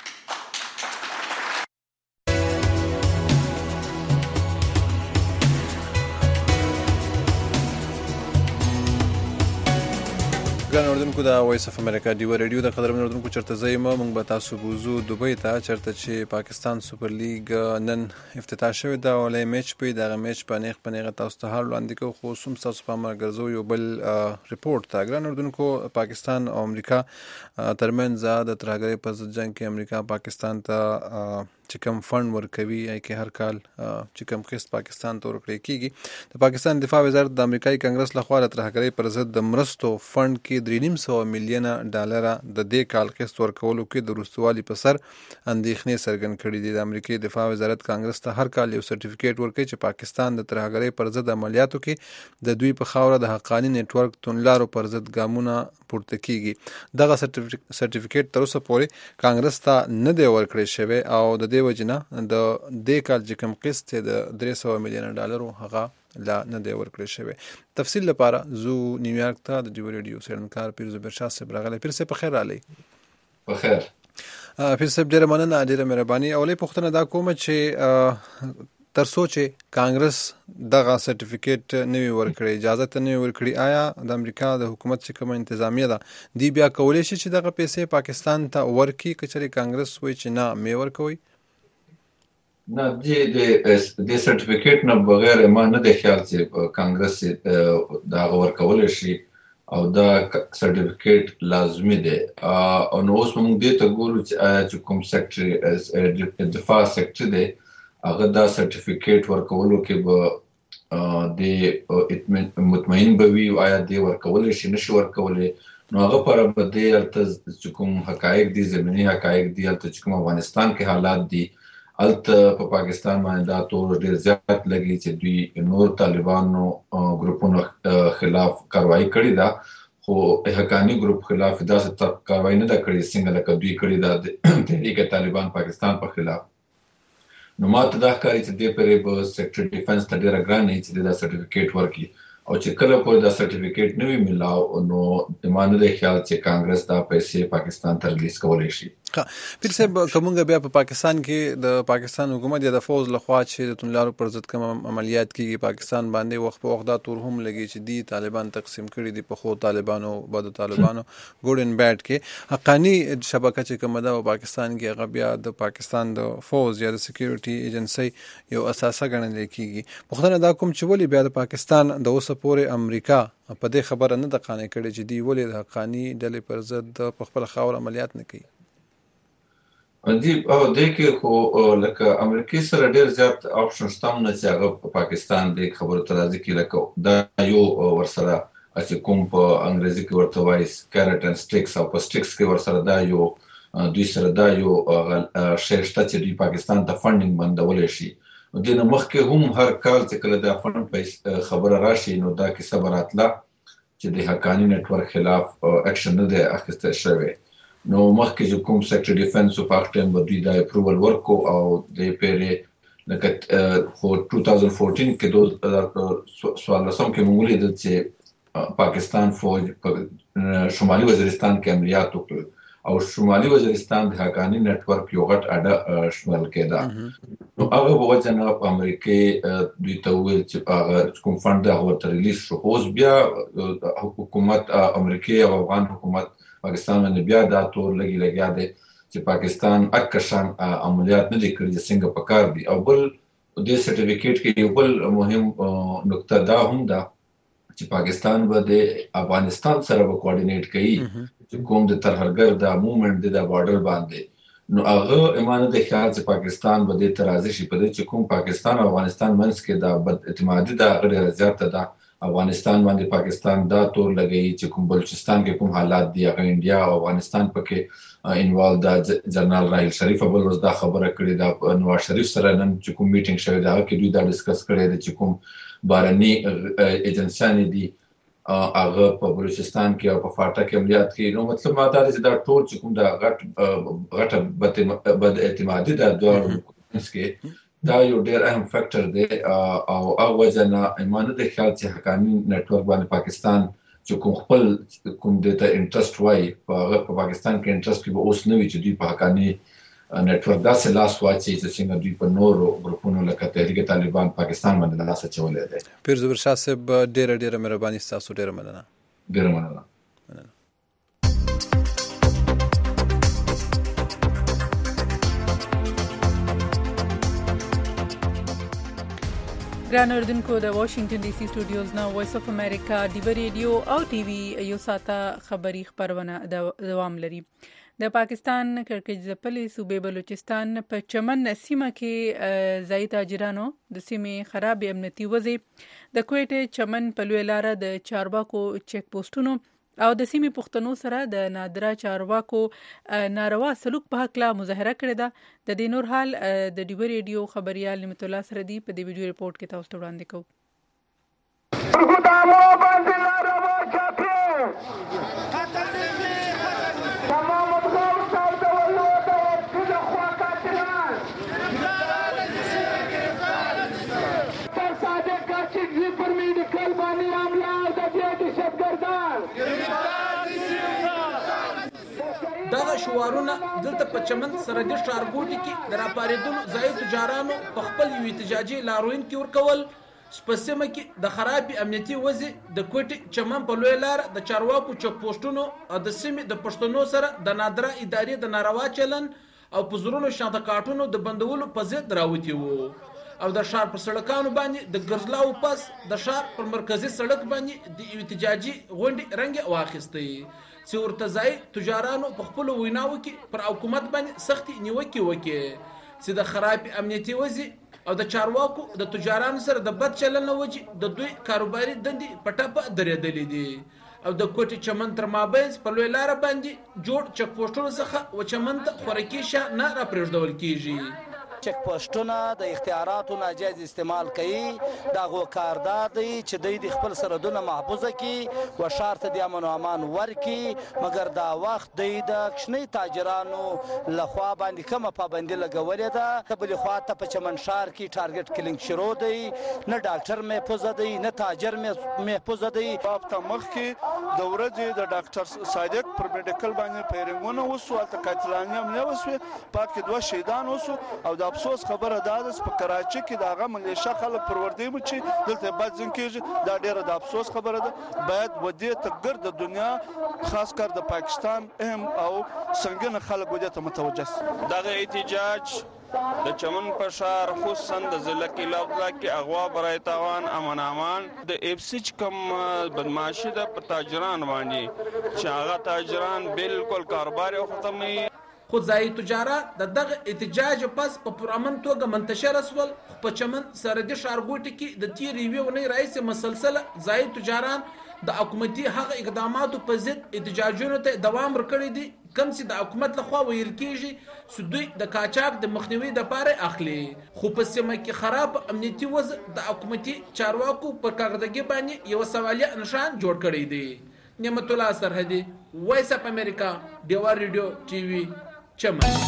Speaker 12: ګران اوردونکو د وایس اف امریکا ډیو ریډیو د قدرمن اوردونکو چرته زېما موږ به تاسو بوزو دوبۍ ته چرته چې پاکستان سوپر لیګ نن افتتاح شوی دا ولې میچ په دغه میچ په نیغ په نیغه تاسو ته حال وړاندې کوو خو سم تاسو په مرګرزو یو بل ریپورت تا ګران اوردونکو پاکستان او امریکا ترمنځ د ترهګرۍ په ضد جنگ کې امریکا پاکستان ته چې کوم فند ورکوي کې هر کال چې کوم قسط پاکستان ته ورکړي کیږي د پاکستان دفاع وزارت د امریکایي کانګرس لخوا د ترهګرۍ پر ضد د مرستو فند کې درې نیم سوه میلیونه ډالر د دې کال قسط ورکولو کې د وروستوالي په سر اندېښنې څرګند کړي دي. د امریکایي دفاع وزارت کانګرس ته هر کال یو سرټیفیکیټ ورکوي چې پاکستان د ترهګرۍ پر ضد عملیاتو کې د دوی په خاوره د حقاني نیټورک توندلارو پر ضد ګامونه پورته کیږي. دغه سرټیفیکیټ تر اوسه پورې کانګرس ته نه دی ورکړی شوی او د دې وجنه د دې کال چې کوم قسط د درې سوه میلیونه ډالرو هغه لا نه دی ورکړی شوی. تفصیل لپاره زو نیویارک ته د ډیو ریډیو څېړنکار پیر زبیر شاه صاحب راغلی. پیر صاحب په خیر راغلی.
Speaker 14: په خیر.
Speaker 12: پیر صاحب ډېره مننه، ډېره مهرباني. اولې پوښتنه دا کومه چې تر څو چې کانګرس دغه سرټیفیکیټ نوی ورکړي اجازه ته نوی ورکړي آیا د امریکا د حکومت چې کومه انتظامیه ده دی بیا کولی شي چې دغه پیسې پاکستان ته ورکړي که چېرې کانګرس وایي چې نه مې ورکوئ؟
Speaker 13: نه د سرټیفیکیټ نه بغیر ما نه دی خیال چې کانګرس د هغه ورکولی شي او دا سرټیفیکیټ لازمي دی او نو اوس موږ دې ته ګورو چې کوم سیکټري دفاع سیکټري دی هغه دا سرټیفیکیټ ورکولو کې به د مطمئن به وي آیا دی ورکولی شي نشي ورکولی نو هغه پر به دی هلته چې کوم حقایق دي زمیني حقایق دي هلته چې کوم افغانستان کې حالات دي هلته په پاکستان باندې دا تور ډېر زیات لګي چې دوی نور طالبانو ګروپونو خلاف کاروایي کړې ده خو حقاني ګروپ خلاف داسې کاروایي نه ده کړې څنګه لکه دوی کړې ده د تحریک طالبان پاکستان په خلاف نو ما ته دا ښکاري چې دې پرې به سیکټري ډیفنس ته ډېره ګرانه وي چې دا سرټیفیکیټ ورکړي او چې کله پورې دا سرټیفیکیټ نه وي میلاو نو ما نه دی خیال چې کانګرس دا پیسې پاکستان ته ریلیز کولی شي.
Speaker 12: پیر صاحب که موږ بیا په پاکستان کې د پاکستان حکومت یا د فوج لخوا چې د توندلارو پر ضد کوم عملیات کېږي پاکستان باندې وخت په وخت دا تور هم لګي چې دی طالبان تقسیم کړي دي پخو طالبانو بعدو طالبانو ګوډ اینډ بیډ کې حقاني شبکه چې کومه ده په پاکستان کې هغه بیا د پاکستان د فوج یا د سکیورټي ایجنسۍ یو اساسه ګڼل کېږي. پوښتنه دا کوم چې ولې بیا د پاکستان د اوسه پورې امریکا په دې خبره نه ده قانع کړې چې دی ولې د حقاني ډلې پر ضد په خپله خاوره عملیات نه کوي؟
Speaker 13: دی او دې کې خو لکه امریکای سره ډېر زیات آپشن شته نه چې هغه په پاکستان د خبرو ته راځي کې لکه دا یو ورسره چې کوم په انګریزي کې ورته وایي کیرټ اینډ سټیکس او په سټیکس کې ورسره دا یو دوی سره دا یو شی شته چې دوی پاکستان ته فنډینګ بندولی شي. دې نه مخکې هم هر کال چې کله د فنډ په خبره راشي نو دا کیسه به راتله چې د حقاني نیټورک خلاف اکشن نه دی اخیستل شوی نو مخکې چې کوم سیکټري ډیفنس په هغه ټایم به دوی دا اپروول ورکو او د پیرې لکه خو دوه هزار چودہ کې دو څوارلسم کې موږ ولیدل چې پاکستان فوج په شمالي وزیرستان کې عملیات وکړل او شمالي وزیرستان د حقاني نیټورک یو غټ اډه شمول کېده نو هغه په وجه نه په امریکا دوی ته وویل چې هغه کوم فنډ هغه ورته ریلیز شو. اوس بیا حکومت امریکا او افغان حکومت پاکستان باندې بیا دا تور لګي لګیا دی چې پاکستان اکشان عملیات نه دي کړي څنګه پکار دي او بل د سرټیفیکیټ کې یو بل مهم نقطه دا هم ده چې پاکستان به د افغانستان سره به کوارډینیټ کوي چې کوم د ترهګر د موومنټ د بارډر باندې نو هغه ایمان د خیال چې پاکستان به د ترازی شي په دې چې کوم پاکستان او افغانستان منځ کې د بد اعتمادي د غړي زیاته ده افغانستان باندې پاکستان دا تور لګي چې کوم بلوچستان کې کوم حالات دي هغه انډیا او افغانستان پکې انوالو دا جنرال راحیل شریف بل ورځ دا خبره کړې ده نواز شریف سره نن چې کوم میټینګ شوی دا کې دوی دا ډیسکس کړی دی چې کوم بارني ایجنسیانې دي هغه په بلوچستان کې او په فاټا کې عملیات کوي نو مطلب ما دا چې دا ټول چې کوم دا غټ غټه بد اعتمادي ده دوه کې دا یو ډېر اهم فیکټر دی او هغه وجه نه ایمان د خیال چې حقاني نیټورک باندې پاکستان چې کوم خپل کوم د ته انټرست وای په پاکستان کې انټرست کې به اوس نه وي چې دوی په حقاني نیټورک داسې لاس واچي چې څنګه دوی په نورو ګروپونو لکه تحریک طالبان پاکستان باندې لاس اچولی دی.
Speaker 12: پیر زبر شاه صاحب ډېره ډېره مهرباني ستاسو ډېره مننه.
Speaker 13: ډېره مننه.
Speaker 2: ګران اوردونکو د واشنگټن ډي سي سټوډیوز نه وایس اف امریکا ډیو ریډیو او ټي وي یو ساته خبری خبرونه دوام لري. د پاکستان کرکج ځپلې صوبې بلوچستان په چمن سیمه کې ځای تاجرانو د سیمې خراب امنیتي وضع د کوټه چمن په لوی لار د چارواکو چیک پوسټونو او د سیمې پښتنو سره د نادره چارواکو ناروا سلوک په حق لا مظاهره کړې ده. د دې نور حال د ډیو ریډیو خبريال نعمت الله سره دی په دې ویډیو ریپورت کې تاسو ته وړاندې کوو.
Speaker 14: دغه
Speaker 1: شوارونه دلته په چمن سرحدي ښارګوټي کې د راپارېدلو ځایي تجارانو په خپل یو احتجاجي لاروین کې ورکول. په سیمه کې د خرابې امنیتي وضع د کوټې چمن په لویه لاره د چارواکو چک پوسټونو او د سیمې د پښتنو سره د نادره ادارې د ناروا چلن او په زرونو شاته کارټونو د بندولو په ضد راوتي وو او د ښار په سړکانو باندې د ګرځلاو پس د ښار پر مرکزي سړک باندې د احتجاجي غونډې رنګ واخیستی چې ورته ځای تجارانو په خپلو ویناوو کې پر حکومت باندې سختې نیوکې وکړې چې د خرابې امنیتي وضع او د چارواکو د تجارانو سره د بد چلن له وجې د دوی کاروباري دندې په ټپه درېدلې دي او د کوټې چمن تر مابینځ په لویه لاره باندې جوړ چک پوسټونو څخه و چمن ته خوراکي شا نه راپرېږدول کېږي.
Speaker 14: چک پوسټونه د اختیاراتو ناجایز استعمال کوي. دغو کار دا دی چې دوی د خپل سرحدونه محفوظه کړي و ښار ته د امن و امان ورکړي، مګر دا وخت دوی د کوچنۍ تاجرانو لخوا باندې کومه پابندي لګولې ده. د بلې خوا ته په چمن ښار کې ټارګټ کلینګ شروع دی، نه ډاکټر محفوظه دی نه تاجر محفوظه دی.
Speaker 15: هفته مخکې د ورځې د ډاکټر صادق پر میډیکل باندې پیرنګونه وسو، هلته قاتلانې حملې وسوې، پاتې دوه شهیدان وسو او د افسوس خبره دا ده چې په کراچۍ کې د هغه ملیشه خلک پر وردی مو چې دلته بد ځین کېږي. دا ډېره د افسوس خبره ده. باید ودې ته ګرد دنیا خاص کر د پاکستان اهم او سنګین خلک ودې ته متوجه شي.
Speaker 17: دغه احتجاج د چمن په ښار خصوصا د ضلع کې لابلا کې اغوا برای تاوان امن امان د ایفسیج کم بدمعاشي ده په تاجران باندې چې هغه تاجران بالکل کاروبار ختموي.
Speaker 1: خو ځایي تجارت د دغه احتجاج پس په پرامن توګه منتشر شول. په چمن سرحدي ښارګوټي کې د تېرې یوې اونۍ راهیسې مسلسله ځایي تجاران د حکومتي هغه اقداماتو په ضد احتجاجونو ته دوام ورکړی دی کوم چې د حکومت لخوا ویل کېږي چې دوی د قاچاق د مخنیوي دپاره اخلي. خو په سیمه کې خراب امنیتي وضع د حکومتي چارواکو پر کاغذګۍ باندې یوه سوالیه نشان جوړ کړی دی. نعمت الله سرحدي، وایس اف امریکا، ډیوا ریډیو ټي وي، چمن.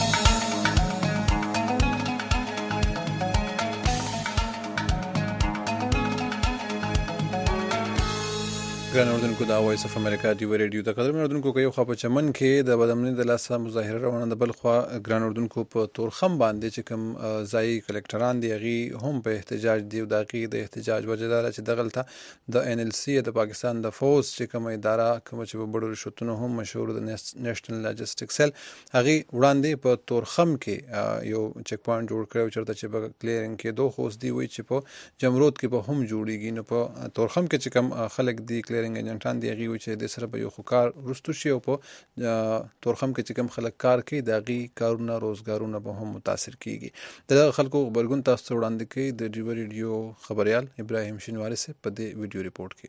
Speaker 12: ګران اردوونکو د وایس اف امریکا ډیو ریډیو د قدر اردوونکو کې یو خوا په چمن کې د بدامنۍ د لاسه مظاهره روانه ده، بل خوا ګران اردوونکو په تورخم باندې چې کوم ځایي کلکټران دي هغې هم په احتجاج دي او د هغې د احتجاج وجه دا ده چې دغلته د ان ال سي د پاکستان د فوز چې کومه اداره کومه چې په بډو رشوتونو هم مشهور د نیشنل لاجسټک سیل هغې وړاندې په تورخم کې یو چک پوینټ جوړ کړی چېرته چې به کلیرنګ کېدو خو اوس دوی وایي چې په جمرود کې به هم جوړېږي. نو په تورخم کې چې کوم خلک دي کلیرنګ ایجنټان دي هغې وایي چې د سره به یو خو کار وروستو شي او په تورخم کې چې کوم خلک کار کوي د هغې کارونه روزګارونه به هم متاثر کېږي. د دغه خلکو غبرګون تاسو ته وړاندې کوي د ډیو ریډیو خبریال ابراهیم شینواري صاحب په دې ویډیو ریپورټ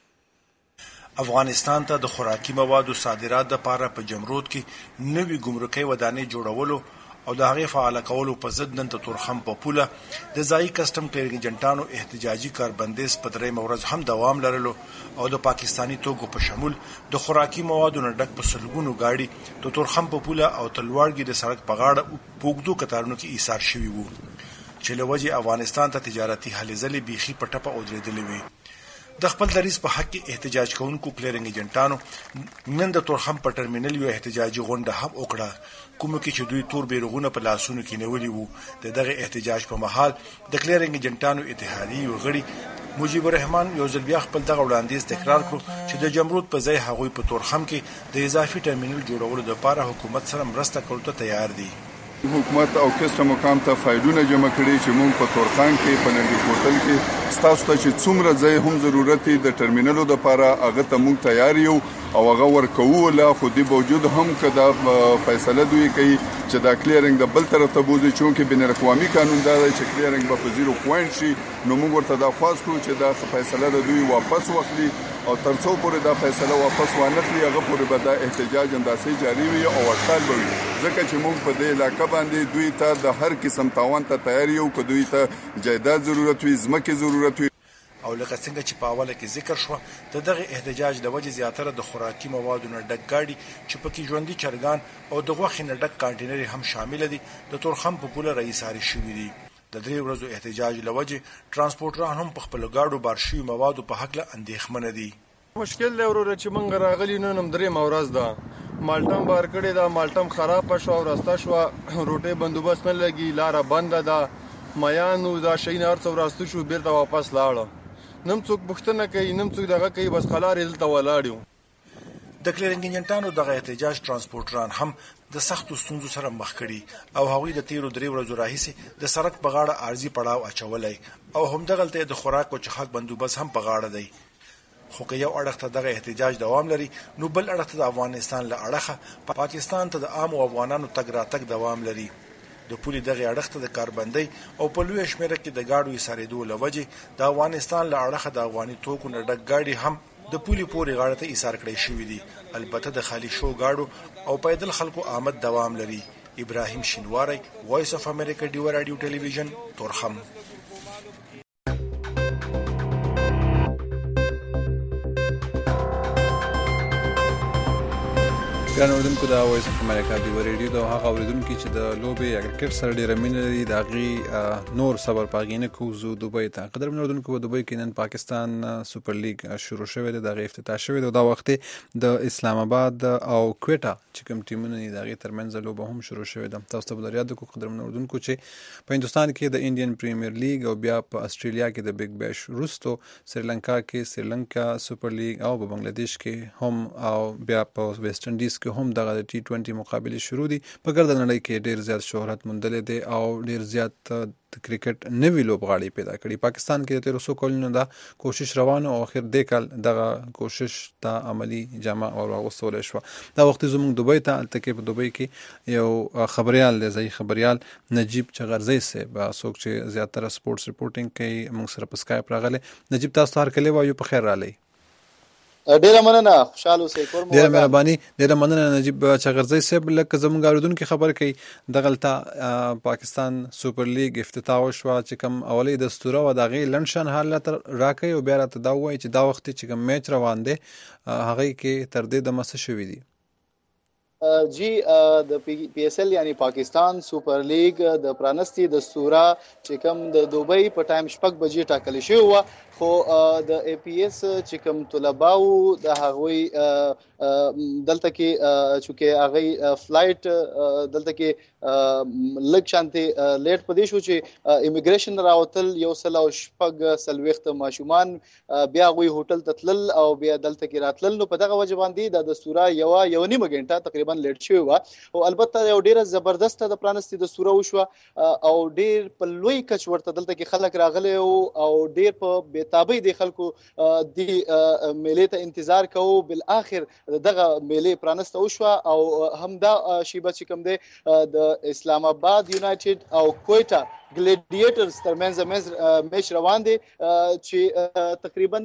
Speaker 12: کې.
Speaker 18: افغانستان ته د خوراکي موادو صادرات لپاره په جمرود کې نوي ګمرکي ودانۍ جوړولو او د هغې فعاله کولو په ضد نن د تورخم په پوله د ځایي کسټم کلیرنګ ایجنټانو احتجاجي کاربندیز په درېیمه ورځ هم دوام لرلو او د پاکستاني توکو په شمول د خوراکي موادو نه ډک په سلګونو ګاډي د تورخم په پوله او تلواړګي د سړک په غاړه په اوږدو کتارونو کې ایثار شوي وو چې له وجې افغانستان ته تجارتي هلې ځلې بیخي په ټپه ودرېدلې وې. د خپل دریځ په حق کې احتجاج کوونکو کلیرنګ ایجنټانو نن د تورخم په ټرمینل یو احتجاجي غونډه هم وکړه کومه کې چې دوی تور بیرغونه په لاسونو کې نیولي وو. د دغه احتجاج په مهال د کلیرنګ ایجنټانو اتحادیې غړي مجیب الرحمن یو ځل بیا خپل دغه وړاندیز تکرار کړو چې د جمرود په ځای هغوی په تورخم کې د اضافي ټرمینل جوړولو لپاره حکومت سره مرسته کولو ته تیار دي.
Speaker 19: حکومت او کسټم مقام ته فایلونه جمع کړي چې موږ په تورخان کې په ننګي کوتل کې ستاسو ته چې څومره ځای هم ضرورت دی د ټرمینلو لپاره هغه ته موږ تیار یو او هغه ورکوو. لا خو دې باوجود هم که دا فیصله دوی کوي چې دا کلیرنګ د بل طرف ته بوځي چونکې بین الاقوامي قانون دا دی چې کلیرنګ به په زیرو پوینټ شي نو موږ ورته دا خواست کړو چې دا فیصله د دوی واپس واخلي او تر څو پورې دا فیصله واپس وانخلي هغه پورې به دا احتجاج همداسې جاري وي او هړتال به وي ځکه چې موږ په دې علاقه باندې دوی ته د هر قسم تاوان ته تیار یو که دوی ته جایداد ضرورت وي ځمکې ضرورت وي.
Speaker 18: او لکه څنګه چې په اوله کې ذکر شو د دغه احتجاج له وجې زیاتره د خوراکي موادو نه ډک ګاډي چې پکې ژوندي چرګان او د غوښې نه ډک کانټینرې هم شامل دي د تورخم په پوله راایساري شوي دي. د درې ورځو احتجاج له وجې ټرانسپورټران هم په خپلو ګاډو بار شوي موادو په هکله اندېښمنه دي.
Speaker 27: مشکل دی وروره چې موږ راغلي نن هم درېیمه ورځ ده
Speaker 19: مالټم بار کړی دا مالټم خراب شو او راسته شو روټي بندوبست نه لګي لار بند ده میانو دا شین ارڅ وراسته شو بیرته واپس لاړ نم څوک پښتنه کوي نم څوک دغه کوي بس خلار دلته ولاړیو
Speaker 18: د کلینګ انجنټانو دغه احتجاج ترانسپورټران هم د سختو ستونزو سره مخ کړي او هغوی د تیرو درې ورځو راهیسې د سړک په غاړه عارضي پړاو اچولی او همدغلته د خوراک او څښاک بندوبست هم په غاړه دی خو که یو اړخ ته دغه احتجاج دوام لري نو بل اړخ ته د افغانستان له اړخه په پاکستان ته د عامو افغانانو تګ راتګ دوام لري د پولي دغه اړخ ته د کاربندۍ او په لویه شمېره کې د ګاډو ایسارېدو له وجې د افغانستان له اړخه د افغاني توکو نه ډک ګاډي هم د پولي پورې غاړه ته ایثار کړی شوي دي البته د خالي شو گاډو او پیدل خلکو آمد دوام لري ابراهیم شینواری وایس اف امریکا ډیو رادیو ټلویزیون تورخم
Speaker 12: ګران اوریدونکو د وایس اف امریکا ډیو رادیو د هغه اوریدونکو چې د لوبې یا کرکټ سره ډیره مینه لري د هغې نور صبر پاغینه کوزو دوبۍ ته قدرمن اوریدونکو په دوبۍ کې نن پاکستان سوپر لیګ شروع شوی دی د هغې افتتاح شوی دی دا وخت د اسلام آباد او کویټا چې کوم ټیمونه دي د هغې ترمنځ لوبه هم شروع شوې ده تاسو ته به در یاد کړو قدرمن اوریدونکو چې په هندوستان کې د انډین پریمیر لیګ او بیا په استرالیا کې د بیگ بیش وروسته سریلانکا کې سریلانکا سوپر لیګ او په بنگلادیش کې هم او بیا په ویسټ انډیز کې هم دغه د ټي ټوینټي مقابلې شروع دي په ګرده نړۍ کې ډیر زیات شهرت موندلی دی او ډیر زیات د کرکټ نوي لوبغاړي پیدا کړي پاکستان کې د تیرو څو کلونو دا کوشش روانه او اخر دې کال دغه کوشش ته عملی جامه او راغوستلی شوه دا وخت زموږ دوبۍ ته هلته کې په دوبۍ کې یو خبریال دی ځایي خبریال نجیب چغرزی صاحب څوک چې زیاتره سپورټس رپورټینګ کوي موږ سره په سکایپ راغلی نجیب تاسو ته هرکلی وایو په خیر رالی
Speaker 4: ډیره مننه خوشاله اوسئ کور مو
Speaker 12: ډیره مهرباني ډیره مننه نجیب چغرزی صاحب لکه زموږ اورېدونکي خبر کوي دغلته پاکستان سوپر لیګ افتتاح وشوه چې کوم اولی دستوره وه د هغې لنډ شان حالت راکوي او بیا راته دا ووایي چې دا وخت چې کوم میچ روان دی هغې کې تر دې دمه څه شوي دي
Speaker 4: جی د پی اس ایل یعنی پاکستان سوپر لیګ د پرانستی دستوره چې کوم د دوبۍ په ټایم شپږ بجې ټاکل شوی و خو د ای پی ایس چې کوم طلباو د هغوی دلته کې چونکې هغوی فلایټ دلته کې لږ شانتې لیټ په دې شو چې امیګریشن راوتل یو سل او شپږ څلوېښت ماشومان بیا هغوی هوټل ته تلل او بیا دلته کې راتلل نو په دغه وجه باندې د دستوره یوه یو نیمه ګنټه تقریبا لیټ شوې وه او البته یو ډېره زبردسته د پرانستې دستوره وشوه او ډېر په لوی کچ ورته دلته کې خلک راغلی او ډېر په بېتابۍ د خلکو د میلې ته انتظار کوو بالاخر دغه میلې پرانسته وشوه او همدا شیبه چې کوم دی د اسلام آباد یونایټډ او کویټا ګلیډیټرز ترمنځ میچ روان دی چې تقریبا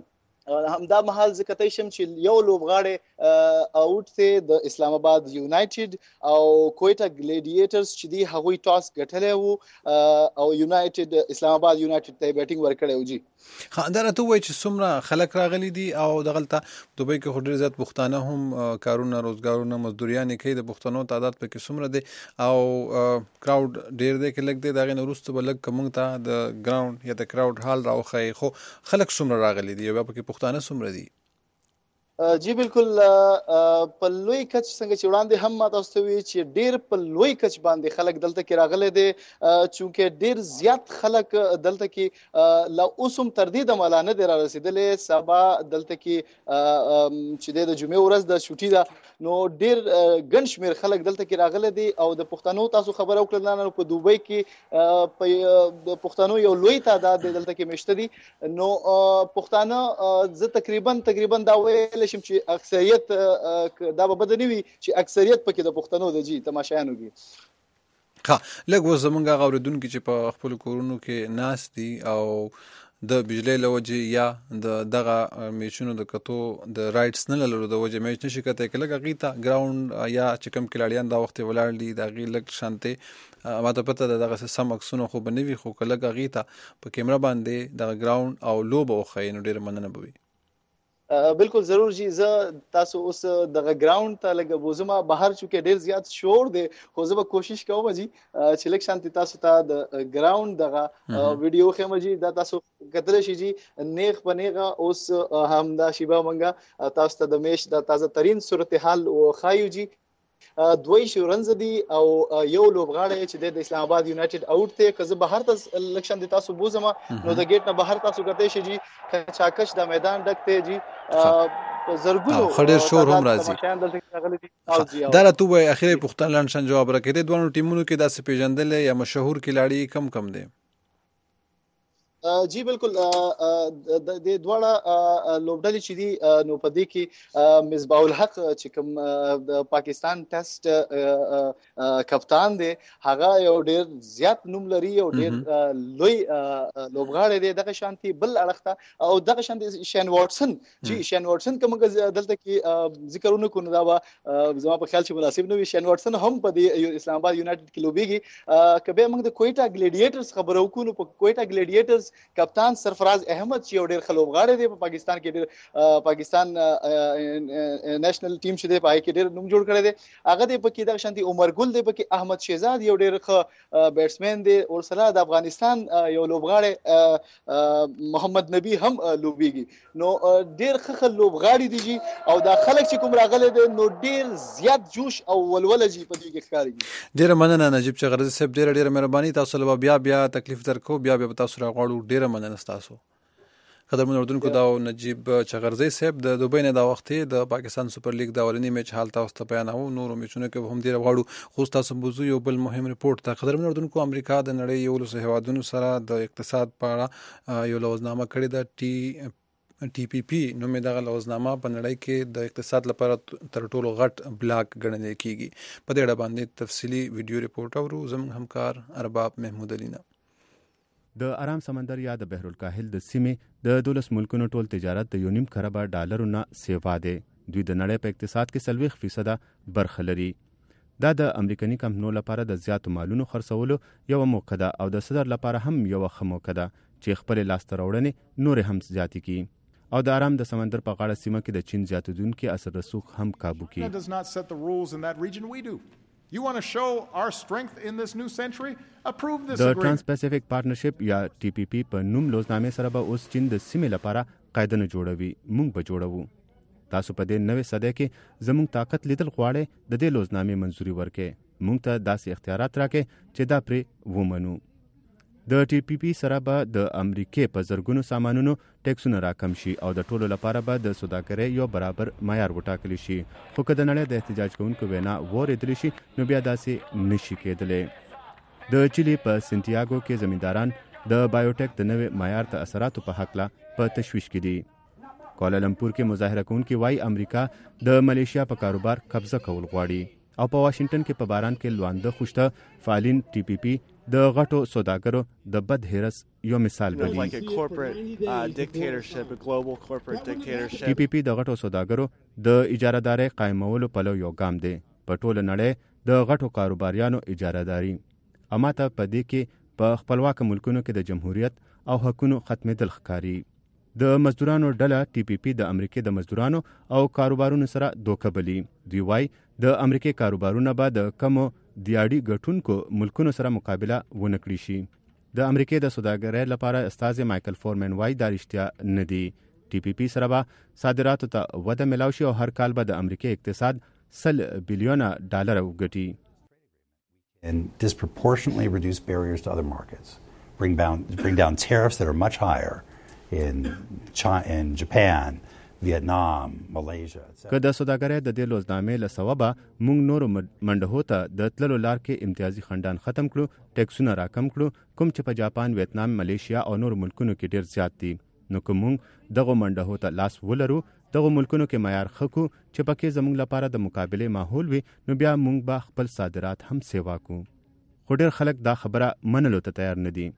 Speaker 4: همدا مهال زه کتی شم چې یو لوبغاړی آوټ دی د اسلام آباد یونایټډ او کویټا ګلیډیټرز چې دی هغوی ټاس ګټلی وو او یونایټډ اسلام آباد یونایټډ ته بیټینګ ورکړی و جی
Speaker 12: دا راته ووایي چې څومره خلک راغلي دي او دغلته دوبۍ کې خو ډېر زیات پښتانه هم کارونه روزګارونه مزدوریانې کوي د پښتنو تعداد پکې څومره دی او کراوډ ډېر دی که لږ دی د هغې نه وروسته به لږ که موږ ته د ګراوند یا د کراوډ حال راوښیي خو خلک څومره راغلي دي او بیا پکې پښتانه څومره دي
Speaker 4: جی بالکل په لوی کچ څنګه چې وړاندې هم ما تاسو ته وی چې ډیر په لوی کچ باندې خلک دلته کې راغلي دي چونکه ډیر زیات خلک دلته کې لا اوسم تر دې د مالا نه دی را رسیدلې سبا دلته کې چې د جمعې ورځ د چوټي ده نو ډیر ګڼ شمېر خلک دلته کې راغلي دي او د پښتنو تاسو خبره وکړه نه په دوبۍ کې په د پښتنو یو لوی تعداد دلته کې مشته دي نو پښتانه زه تقریبا تقریبا دا ویل شم چې اکثریت دا به بد نه وي چې اکثریت پکې د پښتنو د جی تماشایانو کې
Speaker 12: ها لږ اوس زموږ هغه اورېدونکي چې په خپلو کورونو کې ناست دي او د بجلی له وجې یا د دغه میچونو د کتو د رایټس نه لرلو د وجې میچ نشي کتی که لږ هغې ته ګراونډ یا چې کوم کلاړیان دا وخت یې ولاړ دي د هغې لږ شانتې ما ته پته ده دغسې سم عکسونه خو به نه وي خو که لږ هغې ته په کیمره باندې دغه ګراونډ او لوبه وښیي نو ډېره مننه به وي
Speaker 4: بالکل ضرور جی زه تاسو اوس دغه ګراوند ته لګ بوزما بهر چونکه ډیر زیات شور دی خو زه به کوشش کوم جی چې لک شانتي تاسو ته د ګراوند دغه ویډیو خیم جی دا تاسو کتل شي جی نیغ بنیغه اوس هم دا شیبا منګه تاسو ته د میش د تازه ترين صورتحال خایو جی دوی شورنز دي او یو لوبغاړی چې د اسلام آباد یونایټډ اوټ ته کزه بهر ته لکشن دي تاسو بوزما نو د گیټ نه بهر تاسو کته شي جی چاکش د میدان ډکته جی زرګونو
Speaker 12: خډیر شور هم راځي دا راته وای اخیری پښتون لانشن جواب راکړي دوه ټیمونو کې داسې پیژندل یا مشهور کلاړي کم کم دي
Speaker 4: جی بالکل د دواړه لوبډلې چې دي نو په دې کې مصباح الحق چې کوم د پاکستان ټیسټ کپتان دی هغه یو ډیر زیات نوم لري او ډیر لوی لوبغاړی دی دغه شانتي بل اړخته او دغه شانتي شین واټسن چې شین واټسن کوم دلته کې ذکرونه کو نه دا زما په خیال چې مناسب نه وي شین واټسن هم په دې اسلام آباد یونایټډ کې لوبيږي کبه موږ د کوئټه ګلیډیټرز خبرو کو نو په کوئټه ګلیډیټرز کپتان سرفراز احمد چې یو ډیر خلوبغاړی دی په پاکستان کې ډیر پاکستان نېشنل ټیم چې دی پای کې ډیر نوم جوړ کړی دی هغه دی په کې د شانتي عمر ګل دی په کې احمد شهزاد یو ډیر ښه بیټسمن دی او سره د افغانستان یو لوبغاړی محمد نبی هم لوبيږي نو ډیر ښه لوبغاړي دي او دا خلک چې کوم راغلي دي نو ډیر زیات جوش او ولوله جی په دې کې ښکاري
Speaker 12: ډیر مننه نجیب چغرزی صاحب ډیر ډیر مهرباني تاسو له بیا بیا تکلیف درکو بیا بیا تاسو راغړو ډیره مننه تاسو قدرمن اردوونکو دا نجیب چغرزی صاحب د دوبۍ نه دا وخت د پاکستان سوپر لیګ د اولنی میچ حالت تاسو ته بیانوم نور میچونه کې هم ډیره غواړو خو تاسو بوزو یو بل مهم ریپورت ته قدرمن اردوونکو امریکا د نړۍ یو له هیوادونو سره د اقتصاد په اړه یو لوزنامه کړې ده ټي ټي پی پی نو مې دغه لوزنامه په نړۍ کې د اقتصاد لپاره تر ټولو غټ بلاک ګڼل کیږي په دې اړه باندې تفصیلی ویډیو ریپورت اورو زموږ همکار ارباب محمود علینا
Speaker 5: د آرام سمندر یا د بحر الکاهل د سیمې د دولس ملکونو ټول تجارت د یو نیم خربه ډالرو نه سیوا دی دوی د نړۍ په اقتصاد کې څلوېښت فیصده برخه لري دا د امریکایي کمپنیو لپاره د زیاتو مالونو خرڅولو یوه موقع ده او د صدر لپاره هم یوه ښه موقع ده چې خپلې لاسته راوړنې نورې هم زیاتې کړي او د آرام د سمندر په غاړه سیمه کې د چین زیاتېدونکي اثر رسوخ هم کابو کړي
Speaker 9: You want to show our strength in this new century? Approve this
Speaker 5: the
Speaker 9: agreement.
Speaker 5: The Trans-Pacific Partnership یا ټي پی پی په نوم لوزنامې سره به اوس چین د سیمې لپاره قاعده جوړوي موږ به جوړوو تاسو په دې نوې صدۍ کې زموږ طاقت لیدل غواړئ د دې لوزنامې منځوري ورکړئ موږ ته داسې اختیارات راکړئ چې دا پرې ومنو د ټي پی پی سره به د امریکای په زرګونو سامانونو ټیکسونه راکم شي او د ټولو لپاره به د سوداګرۍ یو برابر معیار وټاکل شي خو که د نړۍ د احتجاج کوونکو وینا واورېدلی شي نو بیا داسې نشي کېدلی د چیلي په سنتیاګو کې زمینداران د بایوټیک د نوې معیار د اثراتو په هکله په تشویش کې دي کوالالمپور کې مظاهره کوونکي وایي امریکا د ملیشیا په کاروبار قبضه کول غواړي او په واشنگټن کې په باران کې لوانده خوشته فعالین ټي پی پی د غټو سوداګرو د بد هرس یو مثال بلی ټي پی پی د غټو سوداګرو د اجارهدارۍ قائمولو پلو یو ګام دی په ټوله نړۍ د غټو کاروباریانو اجارهداري اما ته په دې کې په خپلواک ملکونو کې د جمهوریت او حقونو ختمېدل ښکاري د مزدورانو ډله ټي پی پی د امریکای د مزدورانو او کاروبارونو سره دوکه بلی دوی وایي د امریکای کاروبارونه به د کمو دیاړي ګټونکو ملکونو سره مقابله ونه کړي شي د امریکای د سوداګرۍ لپاره استاد مایکل فورمن وایي دا رښتیا نه دی ټي پی پی سره به صادراتو ته وده ملاوي شي او هر کال به د امریکای اقتصاد سل بلیونه ډالر وګټي
Speaker 20: and disproportionately reduce barriers to other markets bring down bring down tariffs that are much higher in China, in Japan, Vietnam, Malaysia.
Speaker 5: که د سوداګرۍ د دې لوزنامې له سببه موږ نورو منډهو ته د تللو لار کې امتیازي خنډان ختم کړو ټیکسونه راکم کړو کوم چې په جاپان ویتنام ملیشیا او نور ملکونو کې ډیر زیات دي نو که موږ دغه منډهو ته لاس ولرو دغه ملکونو کې معیار ښه کړو چې پکې زموږ لپاره د مقابلې ماحول وي نو بیا موږ به خپل صادرات هم سیوا کړو خو ډېر خلک دا خبره منلو ته تیار نه دي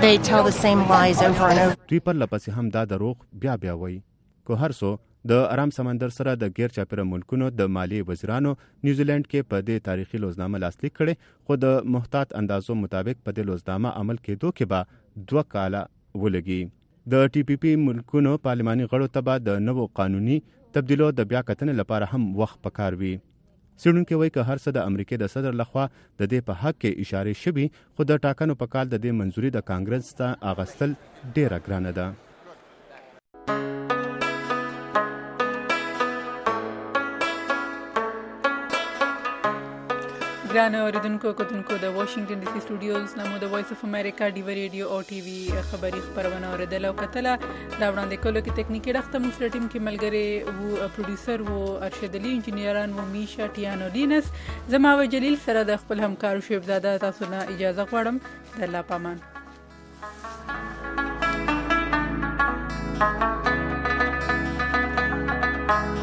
Speaker 5: دوی پر لپسې هم دا دروغ بیا بیا وایي که هر څو د آرام سمندر سره د غیر چاپیره ملکونو د مالیې وزیرانو نیوزیلند کې په دې تاریخي لوزنامه لاسلیک کړي خو د محتاط اندازو مطابق په دې لوزنامه عمل کېدو کې به دوه کاله ولګي د ټي پی پی ملکونو پارلماني غړو ته به د نوو قانوني تبدیلو د بیا کتنې لپاره هم وخت پکار وي. څېړونکي وایي که هر څه د امریکې د صدر لخوا د دې په حق کې اشارې شوي، خو د ټاکنو په کال د دې منظوري د کانګرس ته اغستل ډیره ګرانه ده.
Speaker 2: ګرانه اوریدونکو کتونکو د واشنگټن ډي سي سټوډیوز نه مو د وایس اف امریکا ډیو ریډیو او ټي وي خبري خبرونه اوریدل او کتله. دا وړاندې کولو کې تکنیکی ډخته مو سره ټیم کې ملګری وو، پروډوسر وو ارشد علي، انجینران وو میشا ټیانو لینس، زما و جلیل سره د خپل همکارو شیب زاده. تاسو نه اجازه غواړم. د الله پامان.